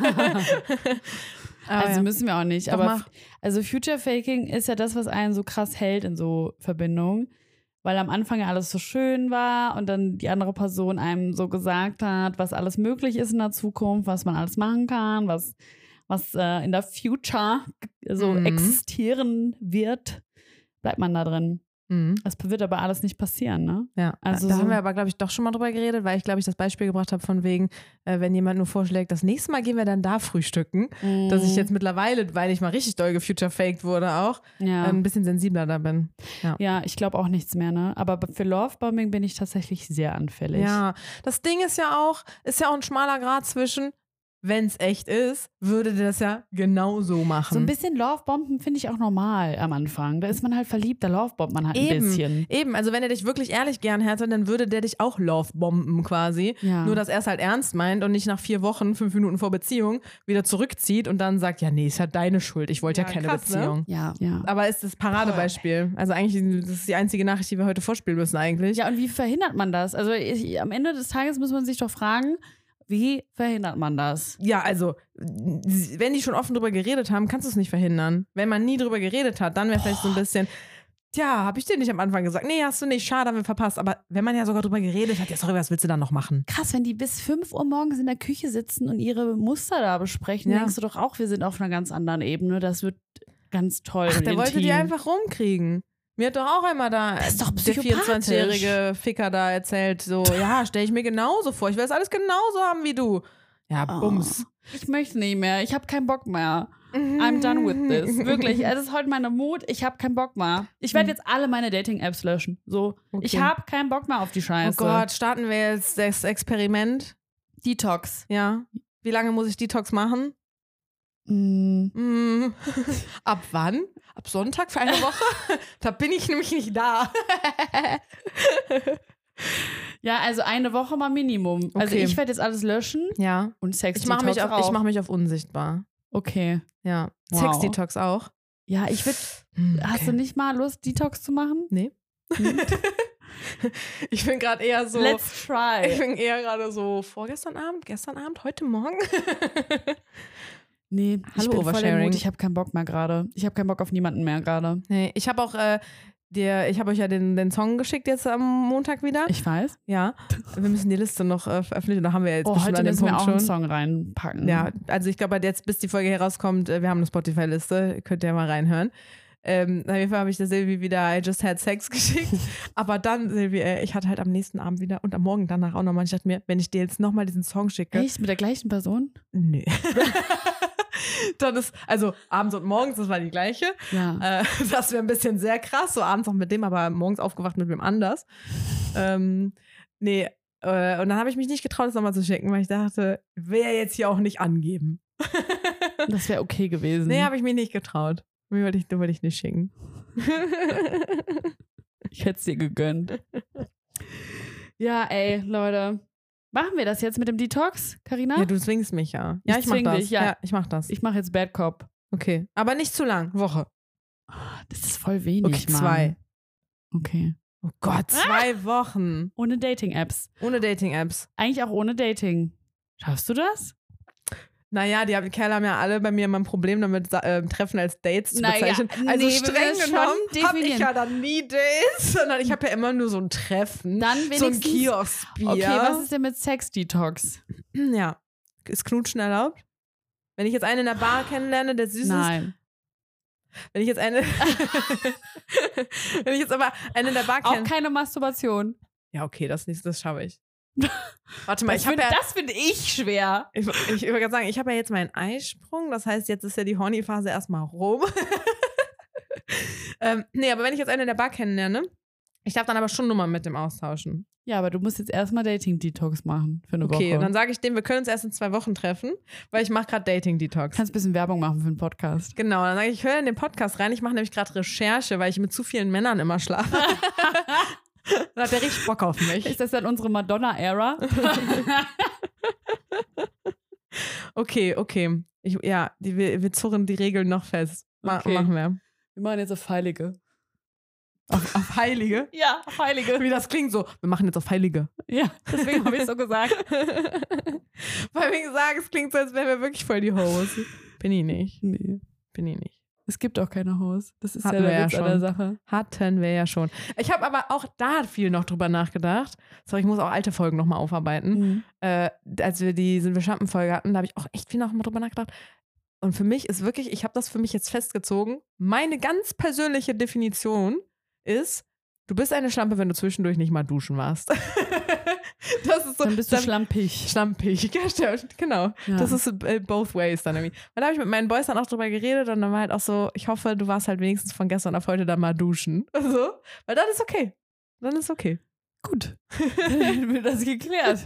Also müssen wir auch nicht. Aber also Future Faking ist ja das, was einen so krass hält in so Verbindungen. Weil am Anfang ja alles so schön war und dann die andere Person einem so gesagt hat, was alles möglich ist in der Zukunft, was man alles machen kann, was in der Future so existieren wird, bleibt man da drin. Es wird aber alles nicht passieren, ne? Ja, also da haben wir aber, glaube ich, doch schon mal drüber geredet, weil ich, glaube ich, das Beispiel gebracht habe von wegen, wenn jemand nur vorschlägt, das nächste Mal gehen wir dann da frühstücken, dass ich jetzt mittlerweile, weil ich mal richtig doll gefuture-faked wurde auch, ein bisschen sensibler da bin. Ja, ich glaube auch nichts mehr, ne? Aber für Lovebombing bin ich tatsächlich sehr anfällig. Ja, das Ding ist ja auch ein schmaler Grad zwischen, wenn es echt ist, würde der das ja genauso machen. So ein bisschen Lovebomben finde ich auch normal am Anfang. Da ist man halt verliebt, da lovebombt man halt ein bisschen. Eben, also wenn er dich wirklich ehrlich gern hätte, dann würde der dich auch lovebomben quasi. Ja. Nur, dass er es halt ernst meint und nicht nach 4 Wochen, 5 Minuten vor Beziehung wieder zurückzieht und dann sagt, ja nee, ist halt deine Schuld, ich wollte ja keine krass, Beziehung. Ne? Ja. Aber ist das Paradebeispiel. Also eigentlich, das ist die einzige Nachricht, die wir heute vorspielen müssen eigentlich. Ja, und wie verhindert man das? Also am Ende des Tages muss man sich doch fragen, wie verhindert man das? Ja, also, wenn die schon offen drüber geredet haben, kannst du es nicht verhindern. Wenn man nie drüber geredet hat, dann wäre vielleicht so ein bisschen, tja, habe ich dir nicht am Anfang gesagt. Nee, hast du nicht, schade, haben wir verpasst. Aber wenn man ja sogar drüber geredet hat, ja, sorry, was willst du dann noch machen? Krass, wenn die bis 5 Uhr morgens in der Küche sitzen und ihre Muster da besprechen, denkst du doch auch, wir sind auf einer ganz anderen Ebene. Das wird ganz toll. Ach, der wollte die einfach rumkriegen. Mir hat doch auch einmal da der 24-jährige Ficker da erzählt, so, ja, stell ich mir genauso vor. Ich will das alles genauso haben wie du. Ja, bums. Ich möchte nicht mehr. Ich habe keinen Bock mehr. I'm done with this. Wirklich, es ist heute meine Mut. Ich habe keinen Bock mehr. Ich werde jetzt alle meine Dating-Apps löschen. So, okay. Ich habe keinen Bock mehr auf die Scheiße. Oh Gott, starten wir jetzt das Experiment? Detox. Ja. Wie lange muss ich Detox machen? Ab wann? Ab Sonntag für eine Woche? Da bin ich nämlich nicht da. Ja, also eine Woche mal Minimum. Okay. Also ich werde jetzt alles löschen. Ja. Und Sex-Detox auch. Ich mache mich auf unsichtbar. Okay. Ja. Wow. Sex-Detox auch? Ja, ich würde... Okay. Hast du nicht mal Lust, Detox zu machen? Nee. Ich bin gerade eher so... Let's try. Ich bin eher gerade so gestern Abend, heute Morgen. Nee, ich bin voll der Mut. Ich habe keinen Bock mehr gerade. Ich habe keinen Bock auf niemanden mehr gerade. Nee, ich habe auch ich habe euch ja den Song geschickt jetzt am Montag wieder. Ich weiß. Ja. Wir müssen die Liste noch veröffentlichen. Da haben wir jetzt heute müssen wir auch einen Song reinpacken. Ja, also ich glaube, jetzt bis die Folge herauskommt, wir haben eine Spotify-Liste, könnt ihr mal reinhören. Auf jeden Fall habe ich der Silvi wieder I Just Had Sex geschickt. Aber dann, Silvi, ich hatte halt am nächsten Abend wieder und am Morgen danach auch nochmal. Ich dachte mir, wenn ich dir jetzt nochmal diesen Song schicke. Echt? Mit der gleichen Person? Nö. Dann ist, also abends und morgens, das war die gleiche. Ja. Das wäre ein bisschen sehr krass, so abends noch mit dem, aber morgens aufgewacht mit wem anders. Und dann habe ich mich nicht getraut, das nochmal zu schicken, weil ich dachte, will er jetzt hier auch nicht angeben. Das wäre okay gewesen. Nee, habe ich mich nicht getraut. Mir wollte ich nicht schicken. Ich hätte es dir gegönnt. Ja, ey, Leute. Machen wir das jetzt mit dem Detox, Carina? Ja, du zwingst mich ja. Ja, ich mach das. Dich, ja. Ich mach das. Ich mache jetzt Bad Cop. Okay, aber nicht zu lang. Woche. Das ist voll wenig, Okay, Mann. 2. Okay. Oh Gott, 2 Wochen. Ohne Dating-Apps. Ohne Dating-Apps. Eigentlich auch ohne Dating. Schaffst du das? Naja, die Kerle haben ja alle bei mir immer ein Problem damit, Treffen als Dates zu bezeichnen. Also nee, streng wir müssen genommen schon habe ich definieren. ja dann nie Dates, sondern ich habe ja immer nur so ein Treffen. Dann so ein wenigstens. Kioskbier. Okay, was ist denn mit Sex-Detox? Ja. Ist Knutschen erlaubt? Wenn ich jetzt einen in der Bar kennenlerne, der süß ist. Nein. Wenn ich jetzt aber einen in der Bar Auch kenne. keine Masturbation. Ja, okay, das schaffe ich. Warte mal, Das finde ich schwer. Ich würde gerade sagen, ich habe ja jetzt meinen Eisprung, das heißt, jetzt ist ja die Horny-Phase erstmal rum. Nee, aber wenn ich jetzt einen in der Bar kennenlerne, ich darf dann aber schon Nummern mit dem austauschen. Ja, aber du musst jetzt erstmal Dating-Detox machen für eine Woche. Okay, dann sage ich dem, wir können uns erst in 2 Wochen treffen, weil ich mache gerade Dating-Detox. Kannst ein bisschen Werbung machen für einen Podcast. Genau, dann sage ich, ich höre in den Podcast rein, ich mache nämlich gerade Recherche, weil ich mit zu vielen Männern immer schlafe. Dann hat der richtig Bock auf mich. Ist das dann unsere Madonna-Ära? Okay. Wir zurren die Regeln noch fest. Okay. Machen wir. Wir machen jetzt auf Heilige. Auf Heilige? Ja, auf Heilige. Wie das klingt so. Wir machen jetzt auf Heilige. Ja, deswegen habe ich so gesagt. Weil wir gesagt, es klingt so, als wären wir wirklich voll die Hoes. Bin ich nicht. Nee. Bin ich nicht. Es gibt auch keine Hoes. Das ist Hatten ja wir der ja Witz an schon. der Sache. Hatten wir ja schon. Ich habe aber auch da viel noch drüber nachgedacht. Sorry, ich muss auch alte Folgen nochmal aufarbeiten. Als wir die Sind wir Schlampen-Folge hatten, da habe ich auch echt viel noch mal drüber nachgedacht. Und für mich ist wirklich, ich habe das für mich jetzt festgezogen, meine ganz persönliche Definition ist, du bist eine Schlampe, wenn du zwischendurch nicht mal duschen warst. Das ist so, Dann bist du schlampig. Schlampig, ja, stimmt, genau. Ja. Das ist both ways dann irgendwie. Weil da habe ich mit meinen Boys dann auch drüber geredet und dann war halt auch so, ich hoffe, du warst halt wenigstens von gestern auf heute dann mal duschen. So, weil dann ist okay. Dann ist okay. Gut. Dann hätten wir das geklärt.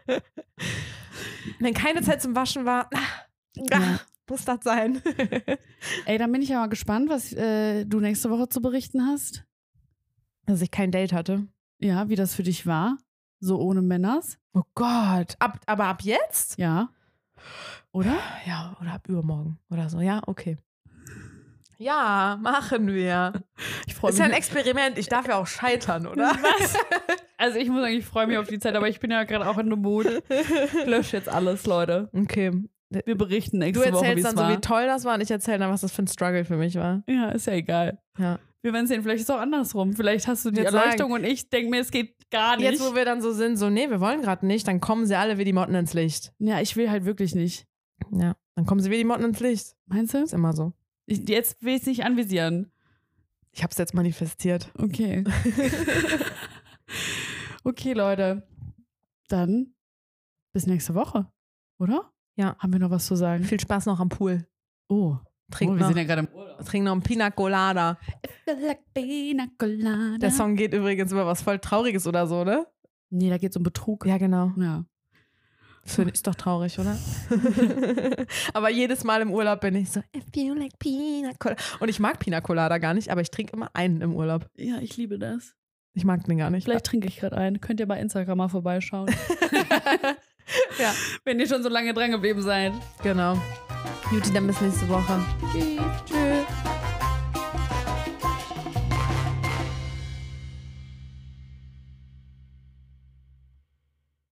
Wenn keine Zeit zum Waschen war, muss das sein. Ey, dann bin ich ja mal gespannt, was du nächste Woche zu berichten hast. Dass ich kein Date hatte. Ja, wie das für dich war. So ohne Männers. Oh Gott. Aber ab jetzt? Ja. Oder? Ja, oder ab übermorgen oder so. Ja, okay. Ja, machen wir. Ich freue Ist mich. ja ein Experiment. Ich darf ja auch scheitern, oder? Was? Also ich muss sagen, ich freue mich auf die Zeit, aber ich bin ja gerade auch in einem Mut. Ich lösche jetzt alles, Leute. Okay. Wir berichten Du nächste Woche, wie erzählst es dann war. so, wie toll das war und ich erzähle dann, was das für ein Struggle für mich war. Ja, ist ja egal. Ja. Wir werden sehen, vielleicht ist es auch andersrum. Vielleicht hast du die Jetzt Erleuchtung und ich denke mir, es geht gar nicht. Jetzt, wo wir dann so sind, so, nee, wir wollen gerade nicht, dann kommen sie alle wie die Motten ins Licht. Ja, ich will halt wirklich nicht. Ja, dann kommen sie wie die Motten ins Licht. Meinst du? Ist immer so. Jetzt will ich es nicht anvisieren. Ich hab's jetzt manifestiert. Okay. Okay, Leute. Dann bis nächste Woche, oder? Ja. Haben wir noch was zu sagen? Viel Spaß noch am Pool. Oh. Trink wir noch. sind ja gerade im Urlaub. Trink noch einen Pina Colada. Der Song geht übrigens über was voll Trauriges oder so, ne? Nee, da geht es um Betrug. Ja, genau. Ja. Ist doch traurig, oder? Aber jedes Mal im Urlaub bin ich so, if you like Pina Colada. Und ich mag Pina Colada gar nicht, aber ich trinke immer einen im Urlaub. Ja, ich liebe das. Ich mag den gar nicht. Vielleicht trinke ich gerade einen. Könnt ihr bei Instagram mal vorbeischauen. Ja. Wenn ihr schon so lange dran geblieben seid. Genau. Juti, dann bis nächste Woche. Tschüss. Tschüss.